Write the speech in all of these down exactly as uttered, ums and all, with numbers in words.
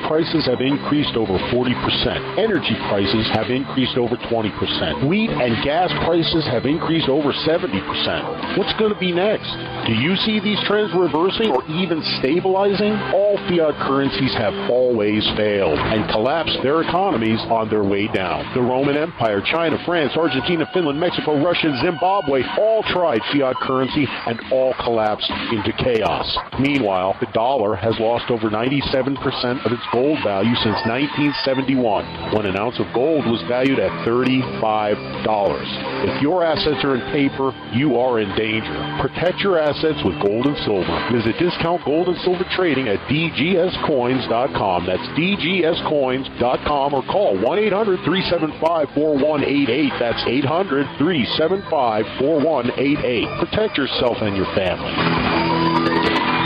prices have increased over forty percent. Energy prices have increased over twenty percent. Wheat and gas prices have increased over seventy percent. What's going to be next? Do you see these trends reversing or even stabilizing? All fiat currencies have always failed and collapsed their economies on their way down. The Roman Empire, China, France, Argentina, Finland, Mexico, Russia, Zimbabwe all tried fiat currency and all collapsed into chaos. Meanwhile, the dollar has lost over ninety-seven percent of its gold value since nineteen seventy-one, when an ounce of gold was valued at thirty-five dollars. If your assets are in paper, you are in danger. Protect your assets with gold and silver. Visit Discount Gold and Silver Trading at d g s coins dot com. That's d g s coins dot com, or call one eight hundred three seven five four one eight eight. That's eight hundred three seven five four one eight eight. Protect yourself and your family.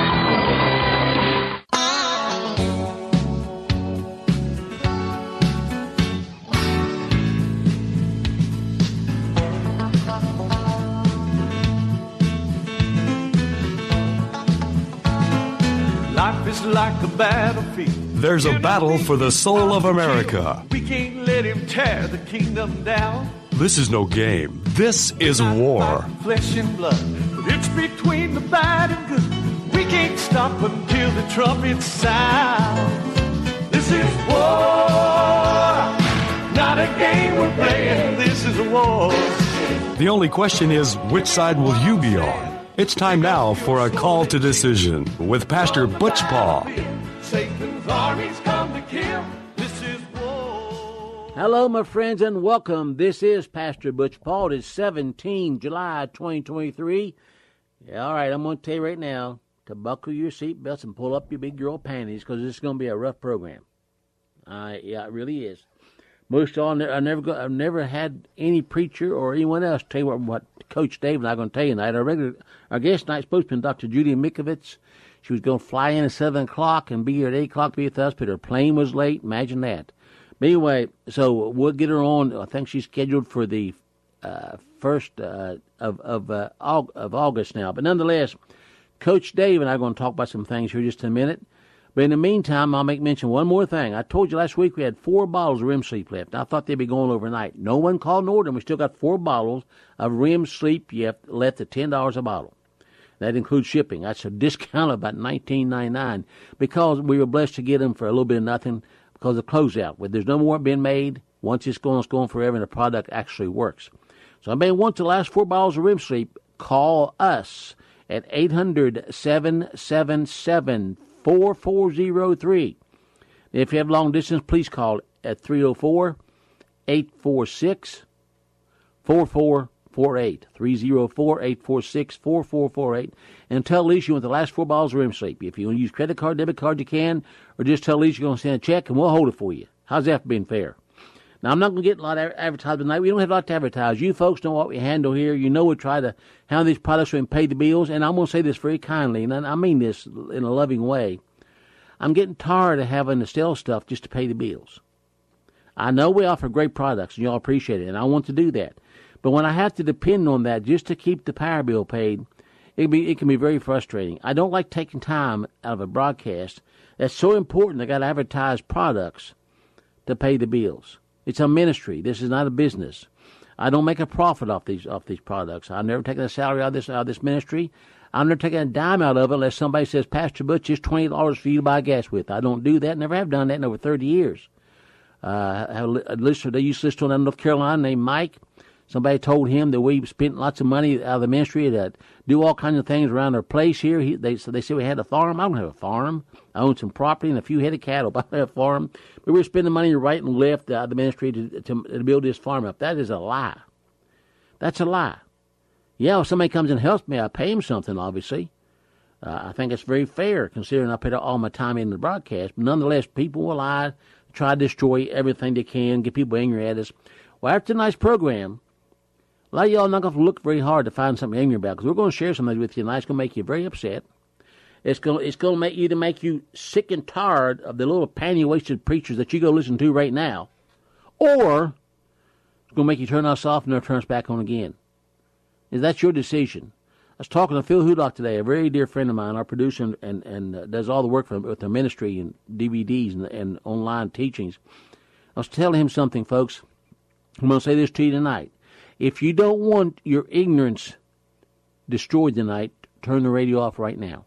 Life is like a battlefield. There's a battle for the soul of America. We can't let him tear the kingdom down. This is no game. This is war. Flesh and blood, but it's between the bad and good. We can't stop until the trumpet sounds. This is war, not a game we're playing. This is a war. The only question is, which side will you be on? It's time now for a call to decision with Pastor Butch Paul. Satan's armies come to kill. This is war. Hello, my friends, and welcome. This is Pastor Butch Paul. It's seventeenth July twenty twenty-three. Yeah, all right, I'm going to tell you right now to buckle your seatbelts and pull up your big girl panties, because this is going to be a rough program. Uh, yeah, it really is. Most of all, I never, go, I've never had any preacher or anyone else tell you what, what Coach Dave and I are going to tell you tonight. Our regular, our guest tonight is supposed to be Doctor Judy Mikovits. She was going to fly in at seven o'clock and be here at eight o'clock to be with us, but her plane was late. Imagine that. But anyway, so we'll get her on. I think she's scheduled for the uh, first uh, of of, uh, of August now. But nonetheless, Coach Dave and I are going to talk about some things here just in a minute. But in the meantime, I'll make mention one more thing. I told you last week we had four bottles of R E M Sleep left. I thought they'd be going overnight. No one called and ordered them. We still got four bottles of R E M Sleep left at ten dollars a bottle. That includes shipping. That's a discount of about nineteen ninety-nine, because we were blessed to get them for a little bit of nothing because of closeout. There's no more being made. Once it's going, it's going forever, and the product actually works. So anybody wants the last four bottles of R E M Sleep, call us at eight hundred, seven seven seven, four four zero three. If you have long distance, please call at three oh four, eight four six, four four four eight. three oh four, eight four six, four four four eight. And tell Lisa you want the last four bottles of R E M Sleep. If you want to use credit card, debit card, you can. Or just tell Lisa you're going to send a check and we'll hold it for you. How's that for being fair? Now, I'm not going to get a lot of advertising tonight. We don't have a lot to advertise. You folks know what we handle here. You know we try to handle these products so we can pay the bills. And I'm going to say this very kindly, and I mean this in a loving way. I'm getting tired of having to sell stuff just to pay the bills. I know we offer great products, and y'all appreciate it, and I want to do that. But when I have to depend on that just to keep the power bill paid, it can be, it can be very frustrating. I don't like taking time out of a broadcast that's so important. I got to advertise products to pay the bills. It's a ministry. This is not a business. I don't make a profit off these off these products. I've never taken a salary out of this out of this ministry. I'm never taking a dime out of it unless somebody says, Pastor Butch, it's twenty dollars for you to buy gas with. I don't do that. Never have done that in over thirty years. Uh, I have a listener, they used to listen to in North Carolina named Mike. Somebody told him that we spent lots of money out of the ministry to do all kinds of things around our place here. He, they, so they said we had a farm. I don't have a farm. I own some property and a few head of cattle, but I don't have a farm. But we were spending money right and left out of the ministry to, to, to build this farm up. That is a lie. That's a lie. Yeah, if somebody comes and helps me, I pay him something, obviously. Uh, I think it's very fair, considering I put all my time into the broadcast. But nonetheless, people will lie, try to destroy everything they can, get people angry at us. Well, after tonight's program, a lot of y'all are not going to look very hard to find something angry about, because we're going to share something with you tonight. It's going to make you very upset. It's going, it's going to make, either make you sick and tired of the little panty-waisted preachers that you go listen to right now, or it's going to make you turn us off and then turn us back on again. Is that your decision? was talking to Phil Hudock today, a very dear friend of mine, our producer, and, and, and uh, does all the work for, with their ministry and D V Ds and, and online teachings. I was telling him something, folks. I'm going to say this to you tonight. If you don't want your ignorance destroyed tonight, turn the radio off right now.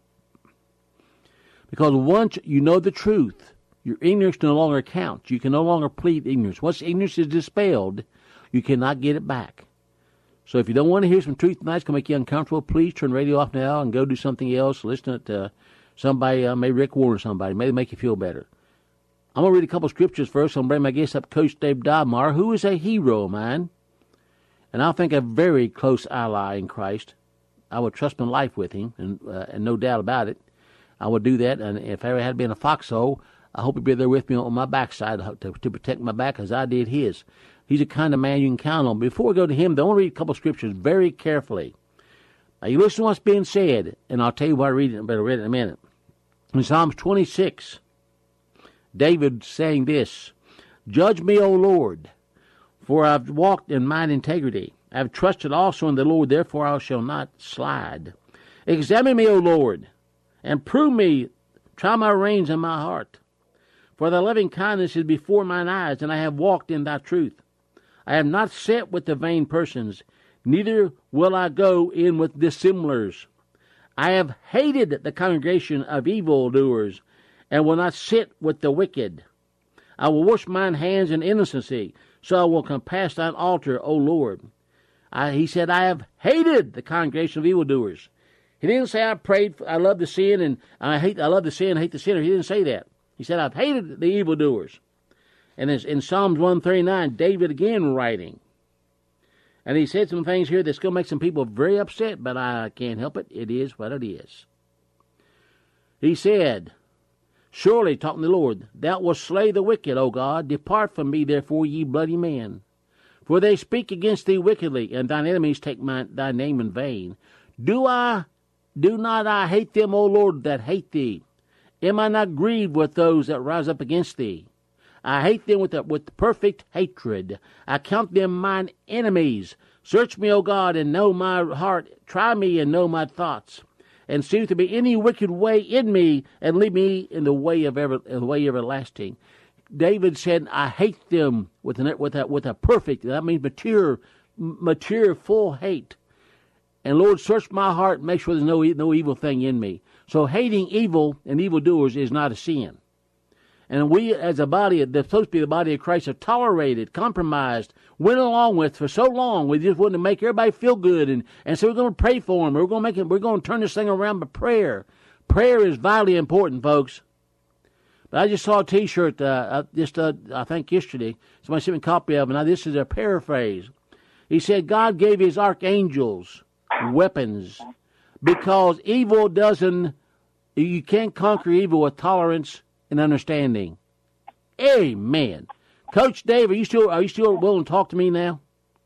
Because once you know the truth, your ignorance no longer counts. You can no longer plead ignorance. Once ignorance is dispelled, you cannot get it back. So if you don't want to hear some truth tonight, it's going to make you uncomfortable, please turn the radio off now and go do something else. Listen to uh, somebody, uh, maybe Rick Warren or somebody. Maybe make you feel better. I'm going to read a couple of scriptures first. I'm going to bring my guest up, Coach Dave Dobmar, who is a hero of mine, and I think a very close ally in Christ. I would trust my life with him, and, uh, and no doubt about it. I would do that, and if I ever had been in a foxhole, I hope he'd be there with me on my backside to, to protect my back as I did his. He's the kind of man you can count on. Before we go to him, I want to read a couple of scriptures very carefully. Now, you listen to what's being said, and I'll tell you why I read it, but I'll read it in a minute. In Psalms twenty-six, David saying this, Judge me, O Lord, for I've walked in mine integrity. I have trusted also in the Lord, therefore I shall not slide. Examine me, O Lord, and prove me, try my reins and my heart. For thy loving kindness is before mine eyes, and I have walked in thy truth. I have not sat with the vain persons, neither will I go in with dissemblers. I have hated the congregation of evildoers, and will not sit with the wicked. I will wash mine hands in innocency, so I will compass thine altar, O Lord. I, he said, I have hated the congregation of evildoers. He didn't say I prayed, I love the sin, and I hate, I love the sin, hate the sinner. He didn't say that. He said, I've hated the evildoers. And in Psalms one thirty-nine, David again writing. And he said some things here that's going to make some people very upset, but I can't help it. It is what it is. He said, Surely, talking to the Lord, thou wilt slay the wicked, O God. Depart from me, therefore, ye bloody men. For they speak against thee wickedly, and thine enemies take my, thy name in vain. Do I, do not I hate them, O Lord, that hate thee? Am I not grieved with those that rise up against thee? I hate them with, a, with perfect hatred. I count them mine enemies. Search me, O God, and know my heart. Try me and know my thoughts. And see if there be any wicked way in me, and lead me in the way of ever, in the way everlasting. David said, I hate them with a, with a, with a perfect, that means mature, mature, full hate. And Lord, search my heart and make sure there's no, no evil thing in me. So hating evil and evildoers is not a sin. And we, as a body, that's supposed to be the body of Christ, are tolerated, compromised, went along with for so long. We just wanted to make everybody feel good, and, and so we're going to pray for them. We're going to make it. We're going to turn this thing around by prayer. Prayer is vitally important, folks. But I just saw a T-shirt uh, just uh, I think yesterday. Somebody sent me a copy of it. Now this is a paraphrase. He said God gave His archangels weapons because evil doesn't. You can't conquer evil with tolerance and understanding. Amen. Coach Dave, are you still are you still willing to talk to me now?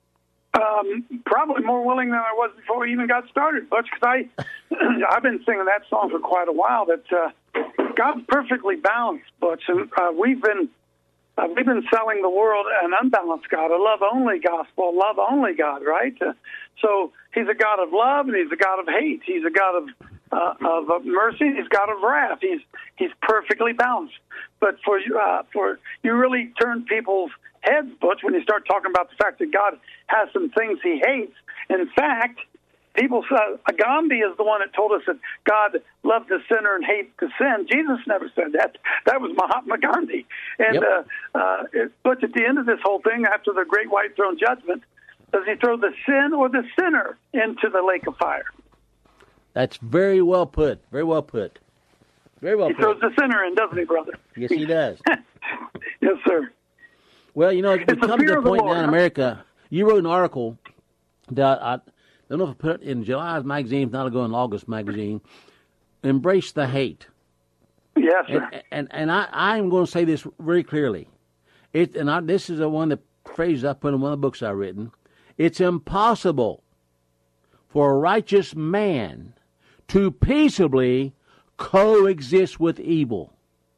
Um, probably more willing than I was before we even got started, Butch, because I I've been singing that song for quite a while. That uh, God's perfectly balanced, Butch, and uh, we've been uh, we've been selling the world an unbalanced God, a love only gospel, a love only God, right? Uh, so He's a God of love and He's a God of hate. He's a God of Uh, of uh, mercy, He's God of wrath. He's He's perfectly balanced. But for uh, for you really turn people's heads, Butch, when you start talking about the fact that God has some things He hates. In fact, people uh, Gandhi is the one that told us that God loved the sinner and hates the sin. Jesus never said that. That was Mahatma Gandhi. And yep. uh, uh, it, Butch, at the end of this whole thing, after the great white throne judgment, does He throw the sin or the sinner into the lake of fire? That's very well put. Very well put. Very well he put. He throws the sinner in, doesn't he, brother? Yes, he does. Yes, sir. Well, you know, it's it's come to the point Lord, now in huh? America. You wrote an article that I don't know if I put it in July's magazine, if not, I'll go in August magazine. Embrace the hate. Yes, sir. And and, and I, I'm going to say this very clearly. It and I, this is a one of the phrases I put in one of the books I've written. It's impossible for a righteous man to peaceably coexist with evil.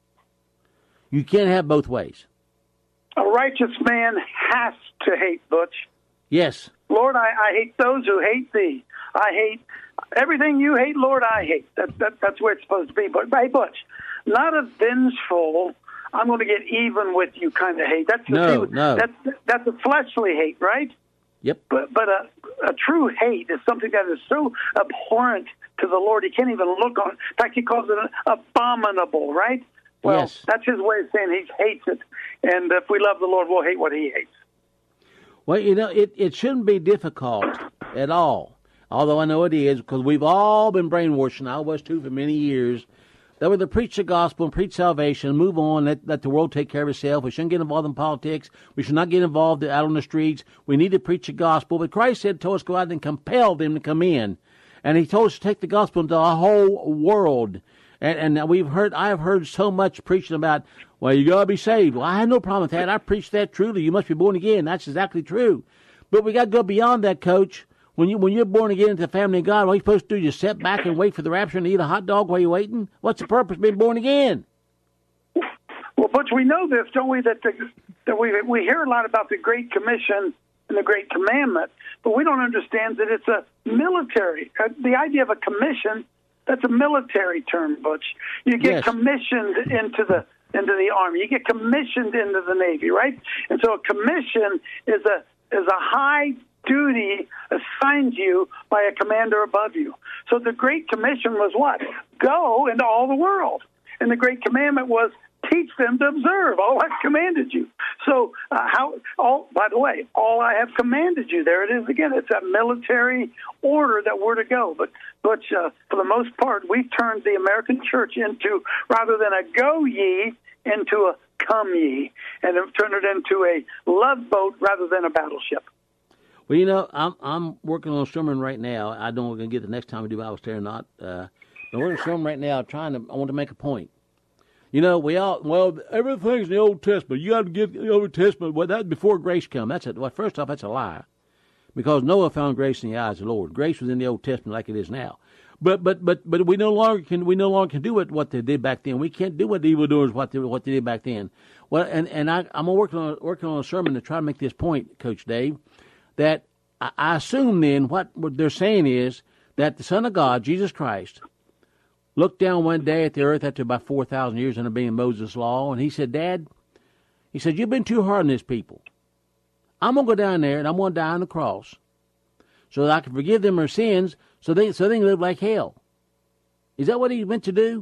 You can't have both ways. A righteous man has to hate, Butch. Yes. Lord, I, I hate those who hate thee. I hate everything you hate, Lord, I hate. That, that, that's where it's supposed to be. But, hey, Butch, not a vengeful, I'm going to get even with you kind of hate. That's the no, thing. no. That's, that's a fleshly hate, right? Yep. But but a, a true hate is something that is so abhorrent to the Lord, he can't even look on it. In fact, he calls it abominable, right? Well, yes. That's his way of saying he hates it. And if we love the Lord, we'll hate what he hates. Well, you know, it, it shouldn't be difficult at all, although I know it is, because we've all been brainwashed, and I was too for many years, that we're to preach the gospel and preach salvation, move on, let, let the world take care of itself. We shouldn't get involved in politics. We should not get involved out on the streets. We need to preach the gospel. But Christ said, told us to go out and compel them to come in. And he told us to take the gospel into the whole world. And, and we've heard, I have heard so much preaching about, well, you got to be saved. Well, I had no problem with that. I preach that truly. You must be born again. That's exactly true. But we got to go beyond that, Coach. When, you, when you're born again into the family of God, what are you supposed to do? Just sit back and wait for the rapture and eat a hot dog while you're waiting? What's the purpose of being born again? Well, Butch, we know this, don't we, that, the, that we, we hear a lot about the Great Commission and the Great Commandment, but we don't understand that it's a military. Uh, the idea of a commission, that's a military term, Butch. You get yes. commissioned into the into the Army. You get commissioned into the Navy, right? And so a commission is a is a high duty assigned to you by a commander above you. So the Great Commission was what? Go into all the world. And the Great Commandment was teach them to observe all I've commanded you. So uh, how? All by the way, all I have commanded you. There it is again. It's a military order that we're to go. But but uh, for the most part, we've turned the American church into, rather than a go ye, into a come ye, and have turned it into a love boat rather than a battleship. Well, you know, I'm I'm working on a sermon right now. I don't know if we're going to get the next time we do Bible study or not. Uh, I'm working on a sermon right now trying to, I want to make a point. You know, we all, well, everything's in the Old Testament. You got to get the Old Testament. Well, that's before grace come. That's a, well, first off, that's a lie. Because Noah found grace in the eyes of the Lord. Grace was in the Old Testament like it is now. But but but but we no longer can we no longer can do it what they did back then. We can't do what the evildoers what they what they did back then. Well, and and I I'm working on working on a sermon to try to make this point, Coach Dave, that I, I assume then what, what they're saying is that the Son of God, Jesus Christ, looked down one day at the earth after about four thousand years under being Moses' law, and he said, Dad, he said, you've been too hard on this people. I'm going to go down there, and I'm going to die on the cross so that I can forgive them their sins so they so they can live like hell. Is that what he meant to do?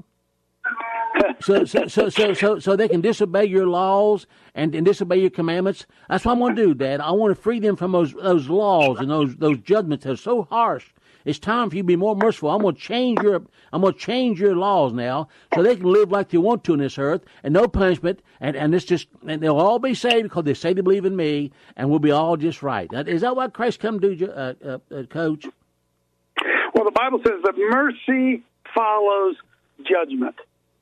So so, so, so, so, so they can disobey your laws and, and disobey your commandments? That's what I'm going to do, Dad. I want to free them from those those laws and those those judgments that are so harsh. It's time for you to be more merciful. I'm going to change your I'm going to change your laws now so they can live like they want to on this earth and no punishment, and, and it's just and they'll all be saved because they say they believe in me, and we'll be all just right. Is that what Christ come to do, uh, uh, uh, Coach? Well, the Bible says that mercy follows judgment.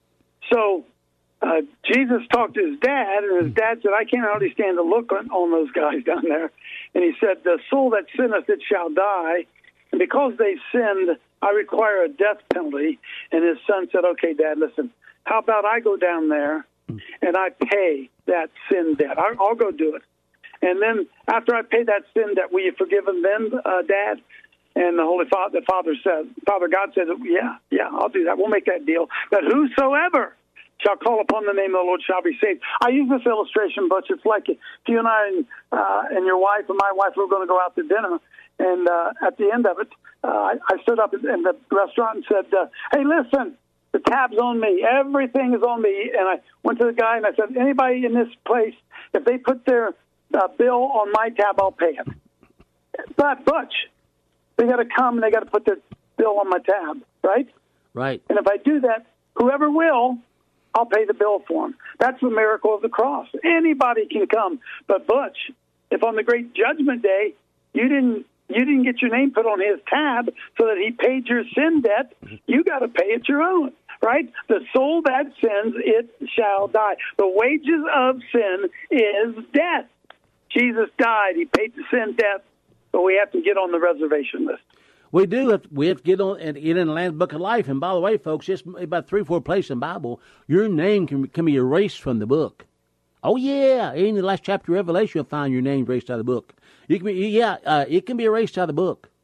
So uh, Jesus talked to his dad, and his dad said, I can't hardly stand to look on, on those guys down there. And he said, the soul that sinneth, it shall die. And because they sinned, I require a death penalty. And his son said, okay, Dad, listen, how about I go down there and I pay that sin debt? I'll, I'll go do it. And then after I pay that sin debt, will you forgive him then, uh, Dad? And the Holy Father, the Father said, Father God said, yeah, yeah, I'll do that. We'll make that deal. But whosoever shall call upon the name of the Lord shall be saved. I use this illustration, but it's like if you and I and, uh, and your wife and my wife were going to go out to dinner, and uh, at the end of it, uh, I, I stood up in the restaurant and said, uh, hey, listen, the tab's on me. Everything is on me. And I went to the guy and I said, anybody in this place, if they put their uh, bill on my tab, I'll pay it. But, Butch, they got to come and they got to put their bill on my tab, right? Right. And if I do that, whoever will, I'll pay the bill for them. That's the miracle of the cross. Anybody can come. But, Butch, if on the great judgment day you didn't you didn't get your name put on his tab so that he paid your sin debt, you got to pay it your own, right? The soul that sins, it shall die. The wages of sin is death. Jesus died. He paid the sin debt, but we have to get on the reservation list. We do. Have, we have to get on and get in the Lamb's Book of Life. And by the way, folks, just about three or four places in the Bible, your name can, can be erased from the book. Oh, yeah. In the last chapter of Revelation, you'll find your name erased out of the book. You can be, yeah, uh, it can be erased out of the book.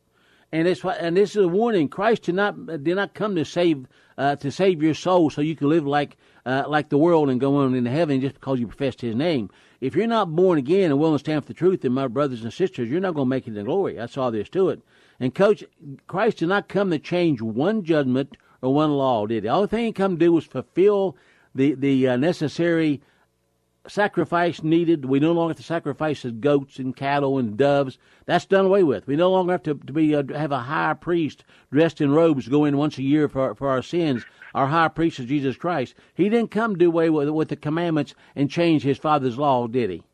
And it's why, and this is a warning. Christ did not did not come to save uh, to save your soul so you can live like uh, like the world and go on into heaven just because you professed His name. If you're not born again and willing to stand for the truth, then my brothers and sisters, you're not going to make it in glory. That's all there is to it. And Coach, Christ did not come to change one judgment or one law, did He? The only thing He come to do was fulfill the the uh, necessary sacrifice needed. We no longer have to sacrifice goats and cattle and doves. That's done away with. We no longer have to, to be uh, have a high priest dressed in robes go in once a year for for our sins. Our high priest is Jesus Christ. He didn't come to do away with, with the commandments and change His Father's law, did He?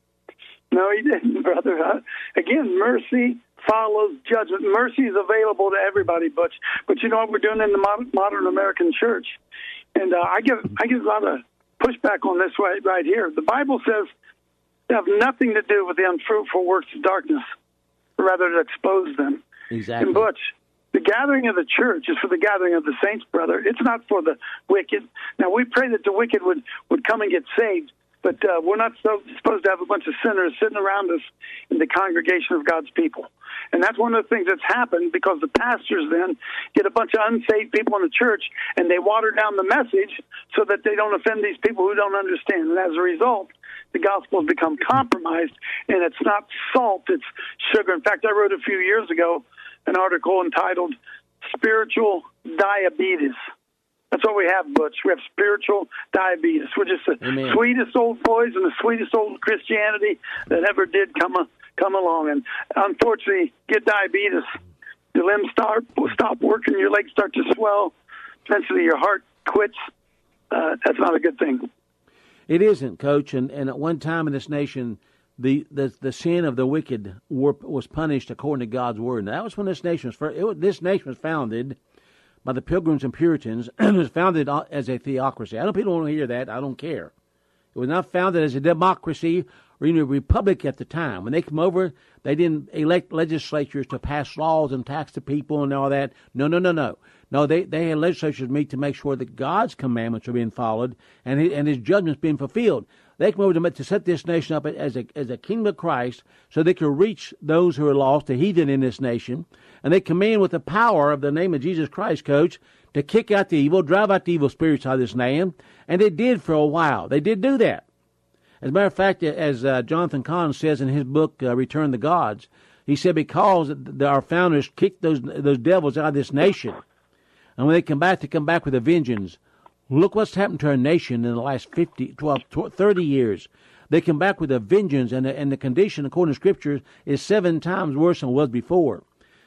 No, He didn't, brother. Uh, again, mercy follows judgment. Mercy is available to everybody, Butch. But you know what we're doing in the modern, modern American church? And uh, I get I get a lot of pushback on this right, right here. The Bible says they have nothing to do with the unfruitful works of darkness, rather to expose them. Exactly. And Butch, the gathering of the church is for the gathering of the saints, brother. It's not for the wicked. Now, we pray that the wicked would, would come and get saved, but uh, we're not so, supposed to have a bunch of sinners sitting around us in the congregation of God's people. And that's one of the things that's happened because the pastors then get a bunch of unsaved people in the church and they water down the message so that they don't offend these people who don't understand. And as a result, the gospel has become compromised, and it's not salt, it's sugar. In fact, I wrote a few years ago an article entitled Spiritual Diabetes. That's what we have, Butch. We have spiritual diabetes. We're just the Amen. Sweetest old boys and the sweetest old Christianity that ever did come a, come along. And unfortunately, get diabetes, your limbs start will stop working, your legs start to swell, eventually your heart quits. Uh, that's not a good thing. It isn't, Coach. And, and at one time in this nation, the, the, the sin of the wicked were, was punished according to God's word. And that was when this nation was first, it was, this nation was founded by the Pilgrims and Puritans. It was founded as a theocracy. I know people don't want to hear that. I don't care. It was not founded as a democracy or even a republic at the time. When they come over, they didn't elect legislatures to pass laws and tax the people and all that. No, no, no, no. No, they, they had legislatures meet to make sure that God's commandments are being followed and his, and his judgments being fulfilled. They come over to, to set this nation up as a, as a kingdom of Christ so they could reach those who are lost, the heathen in this nation. And they come in with the power of the name of Jesus Christ, Coach, to kick out the evil, drive out the evil spirits out of this land. And they did for a while. They did do that. As a matter of fact, as uh, Jonathan Cahn says in his book, uh, Return the Gods, he said because the, our founders kicked those those devils out of this nation. And when they come back, they come back with a vengeance. Look what's happened to our nation in the last fifty, twelve, thirty years. They come back with a vengeance, and the, and the condition, according to Scripture, is seven times worse than it was before.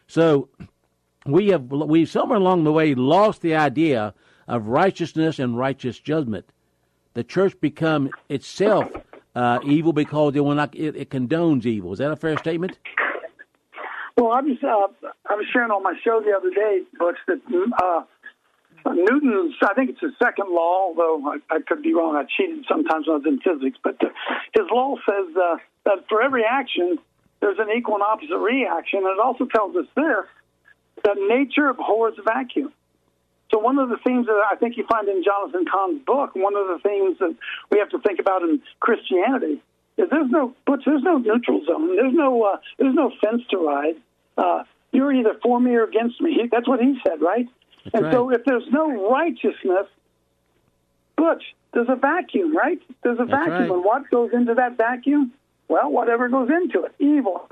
So we have we somewhere along the way lost the idea of righteousness and righteous judgment. The church become itself uh, evil because it will not it, it condones evil. Is that a fair statement? Well, I was uh, I was sharing on my show the other day, Butch, that uh, Newton's, I think it's his second law, although I, I could be wrong. I cheated sometimes when I was in physics, but uh, his law says uh, that for every action, there's an equal and opposite reaction. And it also tells us this, that nature abhors vacuum. So one of the themes that I think you find in Jonathan Cahn's book, one of the things that we have to think about in Christianity is there's no, but there's no neutral zone. There's no, uh, there's no fence to ride. Uh, you're either for me or against me. That's what he said, right? That's and right. so if there's no righteousness, Butch, there's a vacuum, right? There's a That's vacuum. right. And what goes into that vacuum? Well, whatever goes into it. Evil.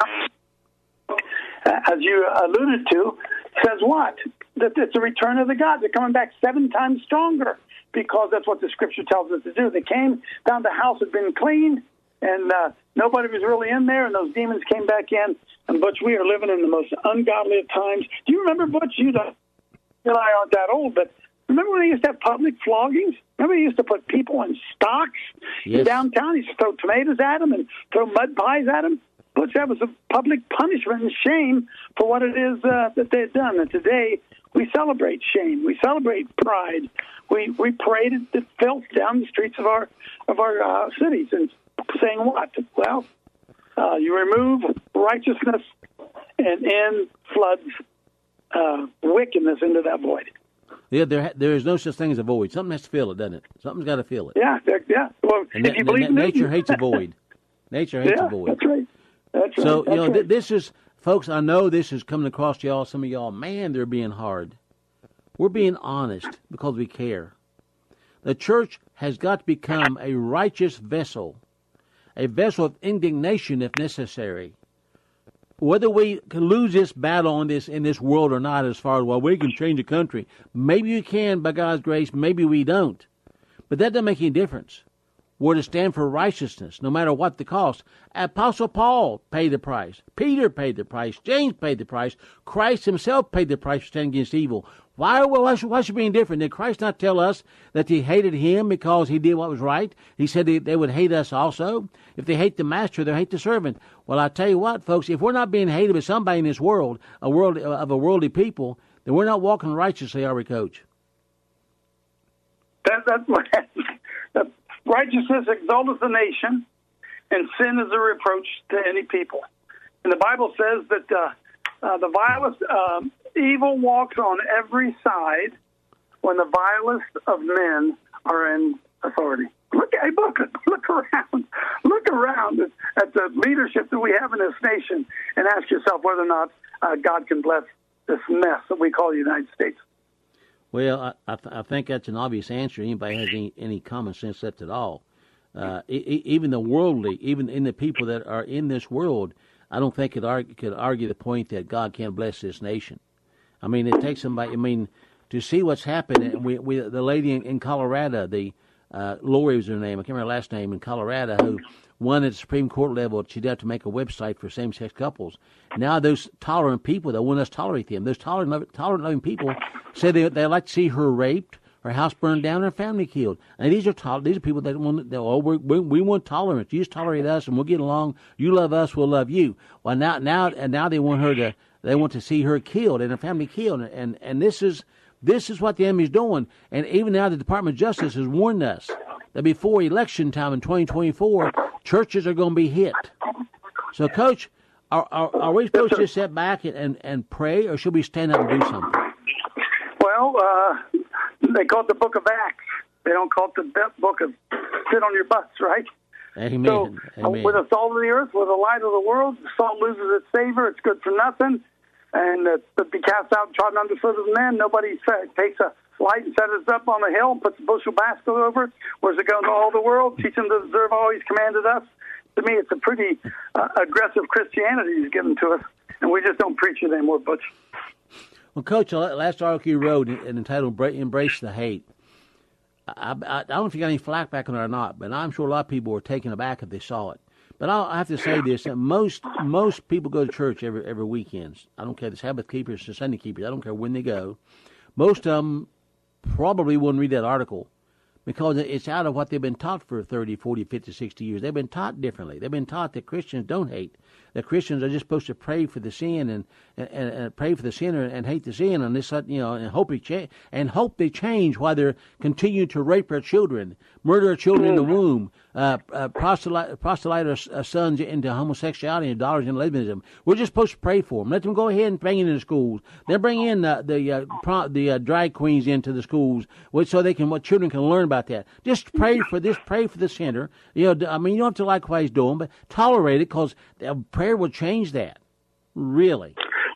As you alluded to, says what? That it's a return of the gods. They're coming back seven times stronger because that's what the Scripture tells us to do. They came, found the house had been cleaned, and uh, nobody was really in there, and those demons came back in. And, Butch, we are living in the most ungodly of times. Do you remember, Butch, you don't, you and I aren't that old, but remember when they used to have public floggings? Remember they used to put people in stocks Yes. in downtown? They used to throw tomatoes at them and throw mud pies at them. Butch, that was a public punishment and shame for what it is uh, that they had done. And today, we celebrate shame. We celebrate pride. We we parade the filth down the streets of our of our uh, cities and saying what? Well, uh, you remove righteousness and in floods uh, wickedness into that void. Yeah, there there is no such thing as a void. Something has to fill it, doesn't it? Something's got to fill it. Yeah, yeah. Well, And if na- you na- believe in nature it, hates a void. Nature hates yeah, a void. that's right. That's right. So, that's you know, right. th- this is, folks, I know this is coming across to y'all. Some of y'all, man, they're being hard. We're being honest because we care. The church has got to become a righteous vessel, a vessel of indignation if necessary. Whether we can lose this battle in this in this world or not, as far as, well, we can change the country. Maybe we can by God's grace. Maybe we don't. But that doesn't make any difference. We're to stand for righteousness, no matter what the cost. Apostle Paul paid the price. Peter paid the price. James paid the price. Christ himself paid the price for standing against evil. Why, why, should, why should it be any different? Did Christ not tell us that they hated him because he did what was right? He said they, they would hate us also. If they hate the master, they hate the servant. Well, I tell you what, folks, if we're not being hated by somebody in this world, a world of a worldly people, then we're not walking righteously, are we, Coach? That, that's what that righteousness exalteth a nation, and sin is a reproach to any people. And the Bible says that uh, uh, the vilest uh, evil walks on every side when the vilest of men are in authority. Look, hey, look, look around, look around at, at the leadership that we have in this nation, and ask yourself whether or not uh, God can bless this mess that we call the United States. Well, I, I, th- I think that's an obvious answer. Anybody has any, any common sense left at all. Uh, e- even the worldly, even in the people that are in this world, I don't think could argue, could argue the point that God can't bless this nation. I mean, it takes somebody. I mean, to see what's happened. We, we the lady in, in Colorado, the uh, Lori was her name. I can't remember her last name in Colorado, who won at the Supreme Court level. She'd have to make a website for same-sex couples. Now those tolerant people that want us to tolerate them, those tolerant, tolerant loving people, say they they like to see her raped, her house burned down, her family killed. And these are toler- these are people that want that, oh we we we want tolerance. You just tolerate us, and we'll get along. You love us, we'll love you. Well, now now and now they want her to they want to see her killed and her family killed, and and this is this is what the enemy's doing. And even now, the Department of Justice has warned us that before election time in twenty twenty-four, churches are going to be hit. So, Coach, are, are, are we supposed to just sit back and, and, and pray, or should we stand up and do something? Well, uh, they call it the Book of Acts. They don't call it the book of sit on your butts, right? Amen. So, Amen. With the salt of the earth, with the light of the world, the salt loses its savor. It's good for nothing. And uh, to be cast out and trodden underfoot of men, nobody takes a light and sets it up on a hill and puts a bushel basket over it. Where's it going to all the world? Teach them to observe all he's commanded us. To me, it's a pretty uh, aggressive Christianity he's given to us, and we just don't preach it anymore, Butch. Well, Coach, the last article you wrote entitled Embrace the Hate, I, I, I don't know if you got any flack back on it or not, but I'm sure a lot of people were taken aback if they saw it. But I'll, I have to say this, that most most people go to church every every weekend. I don't care if it's Sabbath keepers, the Sunday keepers, I don't care when they go. Most of them probably wouldn't read that article because it's out of what they've been taught for thirty, forty, fifty, sixty years. They've been taught differently. They've been taught that Christians don't hate, that Christians are just supposed to pray for the sin and and, and pray for the sinner and hate the sin and this, you know, and hope he cha- and hope they change while they're continuing to rape our children, murder our children in the womb, uh, uh, proselyte, proselyte our uh, sons into homosexuality and daughters into lesbianism. We're just supposed to pray for them. Let them go ahead and bring it into schools. They bring in uh, the uh, pro- the uh, drag queens into the schools, so they can what children can learn about that. Just pray for this. Pray for the sinner. You know, I mean, you don't have to like what he's doing, but tolerate it because prayer will change that. Really.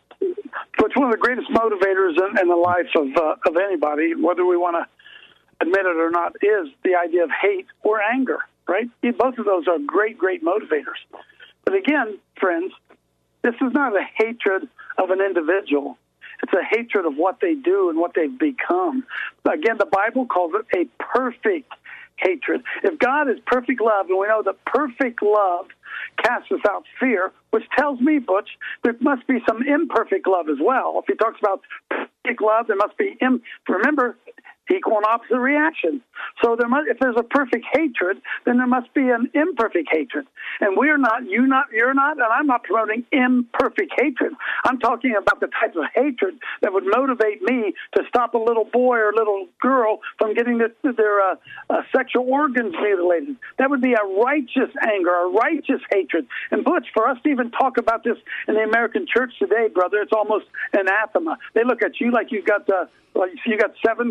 It's one of the greatest motivators in, in the life of uh, of anybody, whether we want to admit it or not, is the idea of hate or anger, right? Both of those are great, great motivators. But again, friends, this is not a hatred of an individual. It's a hatred of what they do and what they've become. Again, the Bible calls it a perfect hatred. If God is perfect love, and we know that perfect love casts us out fear, which tells me, Butch, there must be some imperfect love as well. If he talks about perfect love, there must be, im- remember, equal and opposite reaction. So there must, if there's a perfect hatred, then there must be an imperfect hatred. And we're not, you not, you're not, and I'm not promoting imperfect hatred. I'm talking about the type of hatred that would motivate me to stop a little boy or little girl from getting the, their uh, uh, sexual organs mutilated. That would be a righteous anger, a righteous hatred. And Butch, for us to even talk about this in the American church today, brother, it's almost anathema. They look at you like you've got the, like you got seven cross eyes.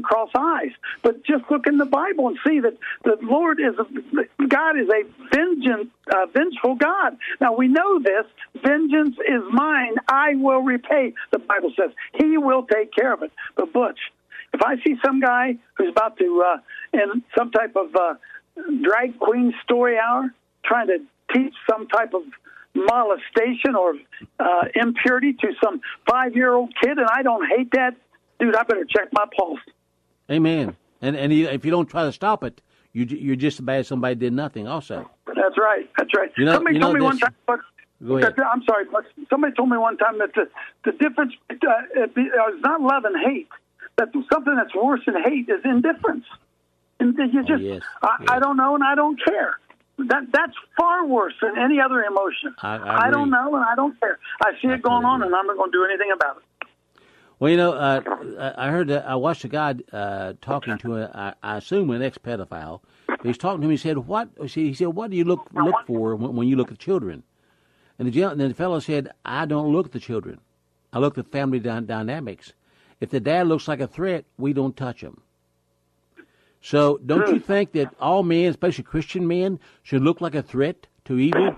wise. But just look in the Bible and see that the Lord is, a, God is a vengeance, uh, vengeful God. Now, we know this. Vengeance is mine. I will repay, the Bible says. He will take care of it. But, Butch, if I see some guy who's about to, uh, in some type of uh, drag queen story hour, trying to teach some type of molestation or uh, impurity to some five-year-old kid, and I don't hate that, dude, I better check my pulse. Amen. And and if you don't try to stop it, you, you're just as bad as somebody did nothing also. That's right. That's right. You know, somebody you know told me this, one time, but, go ahead. that, I'm sorry, but somebody told me one time that the, the difference uh, it be, uh, is not love and hate, that something that's worse than hate is indifference. And you just, oh, yes. I, yes. I don't know and I don't care. That That's far worse than any other emotion. I, I, I don't know and I don't care. I see I it going on agree. and I'm not going to do anything about it. Well, you know, uh, I heard, uh, I watched a guy uh, talking to, a, I, I assume, an ex-pedophile. He's talking to him. He said, "What?" He said, "What do you look look for when, when you look at children?" And the, and the fellow said, "I don't look at the children. I look at the family dy- dynamics. If the dad looks like a threat, we don't touch him." So, don't you think that all men, especially Christian men, should look like a threat to evil?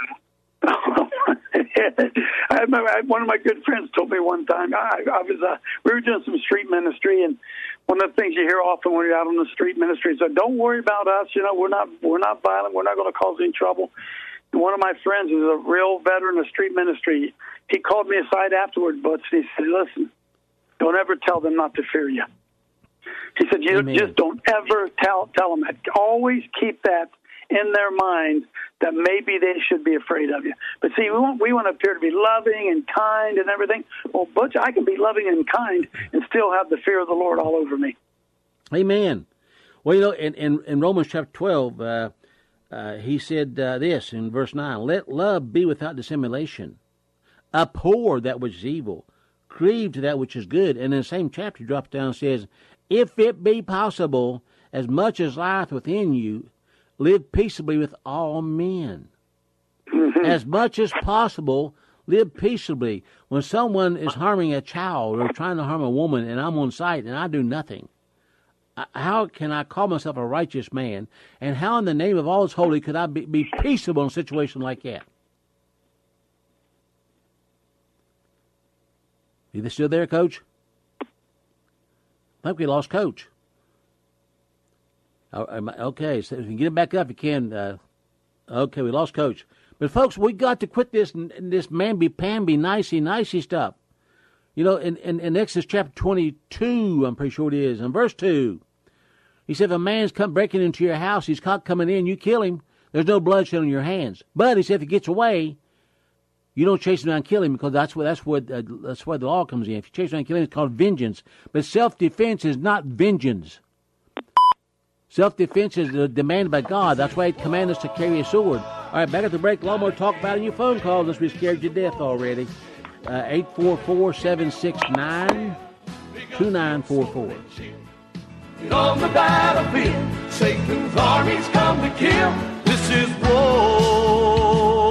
I remember one of my good friends told me one time. I, I was uh, we were doing some street ministry, and one of the things you hear often when you're out on the street ministry is, "Don't worry about us. You know, we're not we're not violent. We're not going to cause any trouble." And one of my friends is a real veteran of street ministry. He called me aside afterward, Butch, and he said, "Listen, don't ever tell them not to fear you." He said, "You Amen. just don't ever tell tell them that. Always keep that in their mind, that maybe they should be afraid of you." But see, we want, we want to appear to be loving and kind and everything. Well, Butch, I can be loving and kind and still have the fear of the Lord all over me. Amen. Well, you know, in, in, in Romans chapter twelve, uh, uh, he said uh, this in verse nine, "Let love be without dissimulation. Abhor that which is evil. Cleave to that which is good." And in the same chapter, he drops down and says, "If it be possible, as much as lieth within you, live peaceably with all men." Mm-hmm. As much as possible, live peaceably. When someone is harming a child or trying to harm a woman and I'm on site and I do nothing, how can I call myself a righteous man? And how in the name of all that's holy could I be, be peaceable in a situation like that? Are you still there, Coach? I think we lost Coach. Okay, so if you can get it back up, you can. Uh, okay, we lost Coach. But, folks, we got to quit this this mamby-pamby, nicey-nicey stuff. You know, in, in, in Exodus chapter twenty-two, I'm pretty sure it is, in verse two, he said, if a man's come breaking into your house, he's caught coming in, you kill him, there's no bloodshed on your hands. But, he said, if he gets away, you don't chase him down and kill him, because that's where, that's where, uh, that's where the law comes in. If you chase him down and kill him, it's called vengeance. But self-defense is not vengeance. Self-defense is demanded by God. That's why He commanded us to carry a sword. All right, back at the break. A lot more talk about it in your phone calls unless we scared you to death already. Uh, eight four four, seven six nine, two nine four four. On the battlefield, Satan's armies come to kill. This is war.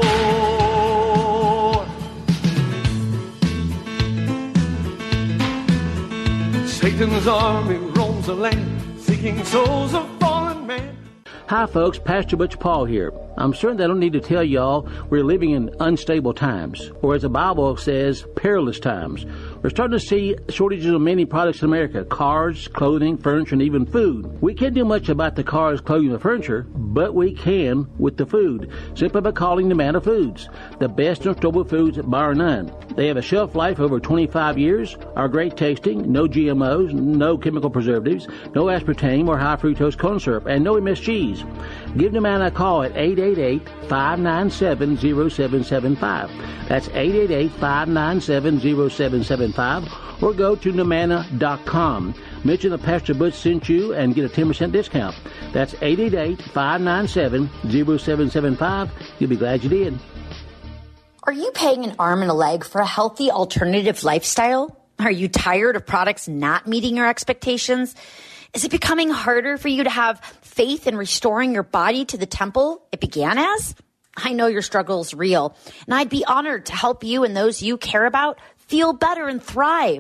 Satan's army roams the land, seeking souls of fallen man. Hi, folks. Pastor Butch Paul here. I'm certain that I don't need to tell y'all we're living in unstable times, or as the Bible says, perilous times. We're starting to see shortages of many products in America: cars, clothing, furniture, and even food. We can't do much about the cars, clothing, and furniture, but we can with the food, simply by calling Nomana Foods, the best in storable foods bar none. They have a shelf life of over twenty-five years, are great tasting, no G M Os, no chemical preservatives, no aspartame or high fructose corn syrup, and no M S Gs. Give Nomana a call at eight eight eight, five nine seven, zero seven seven five. That's eight eight eight, five nine seven, zero seven seven five, or go to Nomana dot com. Mention that Pastor Butch sent you and get a ten percent discount. That's eight eight eight, five nine seven, zero seven seven five. You'll be glad you did. Are you paying an arm and a leg for a healthy alternative lifestyle? Are you tired of products not meeting your expectations? Is it becoming harder for you to have faith in restoring your body to the temple it began as? I know your struggle is real, and I'd be honored to help you and those you care about feel better and thrive.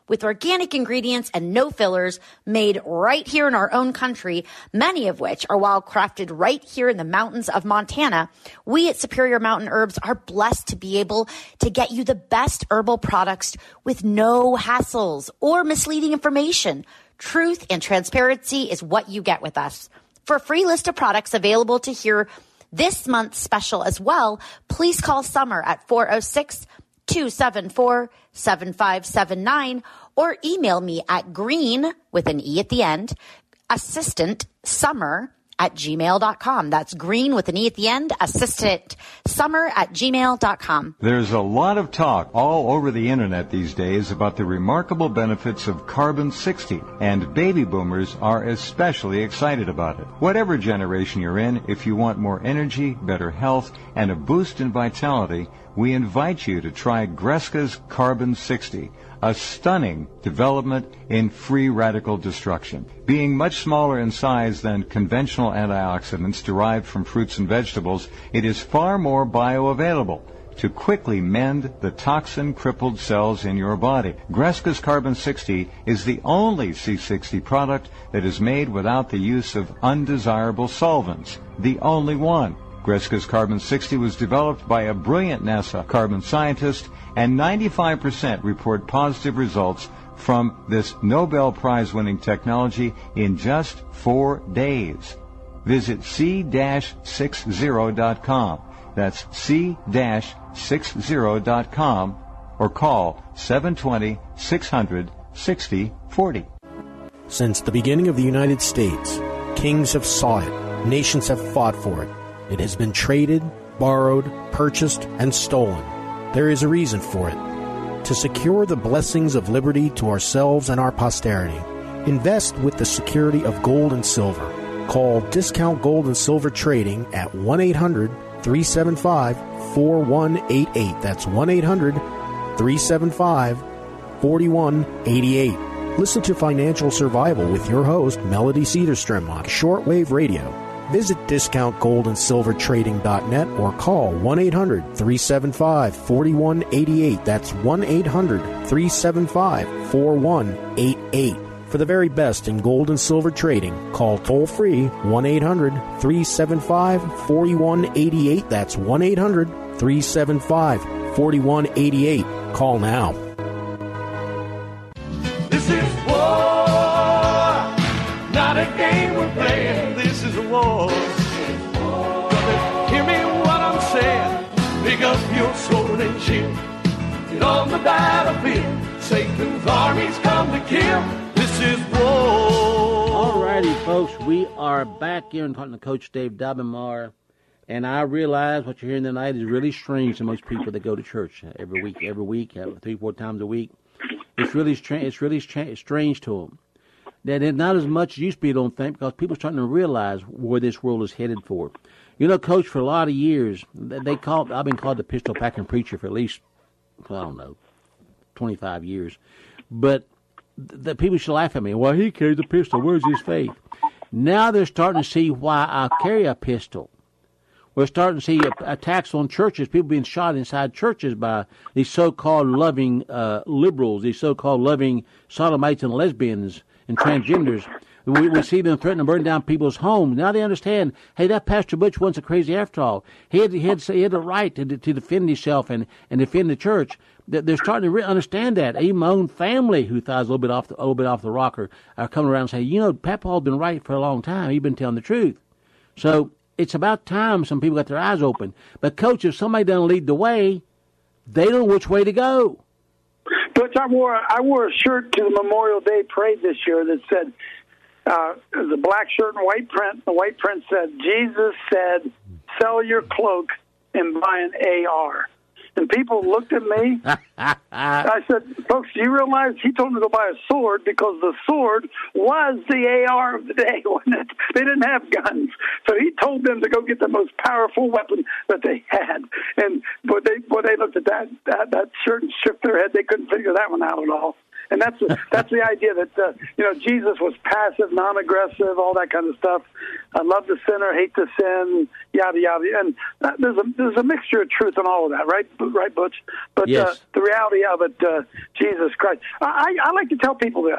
With organic ingredients and no fillers made right here in our own country, many of which are wild crafted right here in the mountains of Montana, we at Superior Mountain Herbs are blessed to be able to get you the best herbal products with no hassles or misleading information. Truth and transparency is what you get with us. For a free list of products available to hear this month's special as well, please call Summer at four oh six, two seven four, seven five seven nine or email me at green with an E at the end, assistant summer at gmail dot com. That's green with an E at the end, assistant summer at gmail dot com. There's a lot of talk all over the internet these days about the remarkable benefits of Carbon sixty, and baby boomers are especially excited about it. Whatever generation you're in, if you want more energy, better health, and a boost in vitality, we invite you to try Greska's Carbon sixty, a stunning development in free radical destruction. Being much smaller in size than conventional antioxidants derived from fruits and vegetables, it is far more bioavailable to quickly mend the toxin-crippled cells in your body. Greska's Carbon sixty is the only C sixty product that is made without the use of undesirable solvents. The only one. Greska's Carbon sixty was developed by a brilliant NASA carbon scientist, and ninety-five percent report positive results from this Nobel Prize-winning technology in just four days. Visit C sixty dot com. That's C sixty dot com or call seven two zero, six hundred, sixty forty. Since the beginning of the United States, kings have sought it, nations have fought for it. It has been traded, borrowed, purchased, and stolen. There is a reason for it. To secure the blessings of liberty to ourselves and our posterity, invest with the security of gold and silver. Call Discount Gold and Silver Trading at one eight hundred, three seven five, four one eight eight. That's one eight hundred, three seven five, four one eight eight. Listen to Financial Survival with your host, Melody Cedarstrom, on shortwave radio. Visit discount gold and silver trading dot net or call one eight hundred, three seven five, four one eight eight. That's one eight hundred, three seven five, four one eight eight. For the very best in gold and silver trading, call toll-free one eight hundred, three seven five, four one eight eight. That's one eight hundred, three seven five, four one eight eight. Call now. This is war, not a game we're playing. This is a war. Brother, hear me what I'm saying. Pick up your sword and shield. Get on the battlefield. Satan's armies come to kill. This is war. All righty, folks. We are back here and talking to Coach Dave Daubenmire. And I realize what you're hearing tonight is really strange to most people that go to church every week, every week, three, four times a week. It's really strange. It's really strange to them. That it's not as much as used to be, I don't think, because people are starting to realize where this world is headed for. You know, Coach, for a lot of years, they called. I've been called the pistol packing preacher for at least, I don't know, twenty-five years. But the people should laugh at me. Well, he carries a pistol. Where's his faith? Now they're starting to see why I carry a pistol. We're starting to see attacks on churches, people being shot inside churches by these so-called loving uh, liberals, these so-called loving sodomites and lesbians and transgenders. We, we see them threatening to burn down people's homes. Now they understand, hey, that Pastor Butch wasn't so crazy after all. He had, he had, he had the right to, to defend himself and, and defend the church. They're starting to re- understand that. Even my own family, who thought I was a little bit off the, a little bit off the rocker, are coming around and saying, you know, Papa's been right for a long time. He's been telling the truth. So it's about time some people got their eyes open. But, Coach, if somebody doesn't lead the way, they don't know which way to go. Butch, I wore, I wore a shirt to the Memorial Day parade this year that said, uh, the black shirt and white print. The white print said, Jesus said, sell your cloak and buy an A R. And people looked at me. I said, folks, do you realize he told me to go buy a sword because the sword was the A R of the day, wasn't it? They didn't have guns. So he told them to go get the most powerful weapon that they had. And when they, when they looked at that, that, that shirt and shook their head, they couldn't figure that one out at all. And that's that's the idea that uh, you know Jesus was passive, non-aggressive, all that kind of stuff. I love the sinner, hate the sin, yada yada. And uh, there's a there's a mixture of truth in all of that, right? Right, Butch. But yes. uh, the reality of it, uh, Jesus Christ. I, I like to tell people this.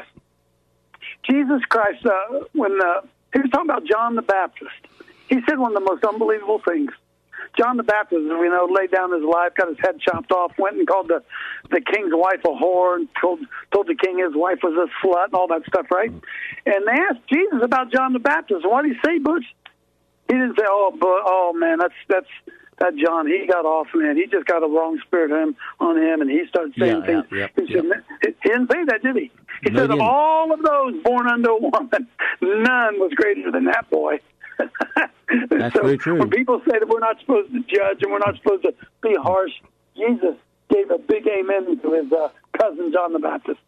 Jesus Christ, uh, when uh, he was talking about John the Baptist, he said one of the most unbelievable things. John the Baptist, as we know, laid down his life, got his head chopped off, went and called the, the king's wife a whore, and told told the king his wife was a slut, and all that stuff, right? And they asked Jesus about John the Baptist. And what did he say, Butch? He didn't say, "Oh, but, oh man, that's that's that John. He got off, man. He just got a wrong spirit on him, on him, and he started saying yeah, things." Yeah, he, yeah, said, yeah. he didn't say that, did he? He No, said, he "Of all of those born unto a woman, none was greater than that boy." That's so very true. When people say that we're not supposed to judge and we're not supposed to be harsh, Jesus gave a big amen to his uh, cousin John the Baptist.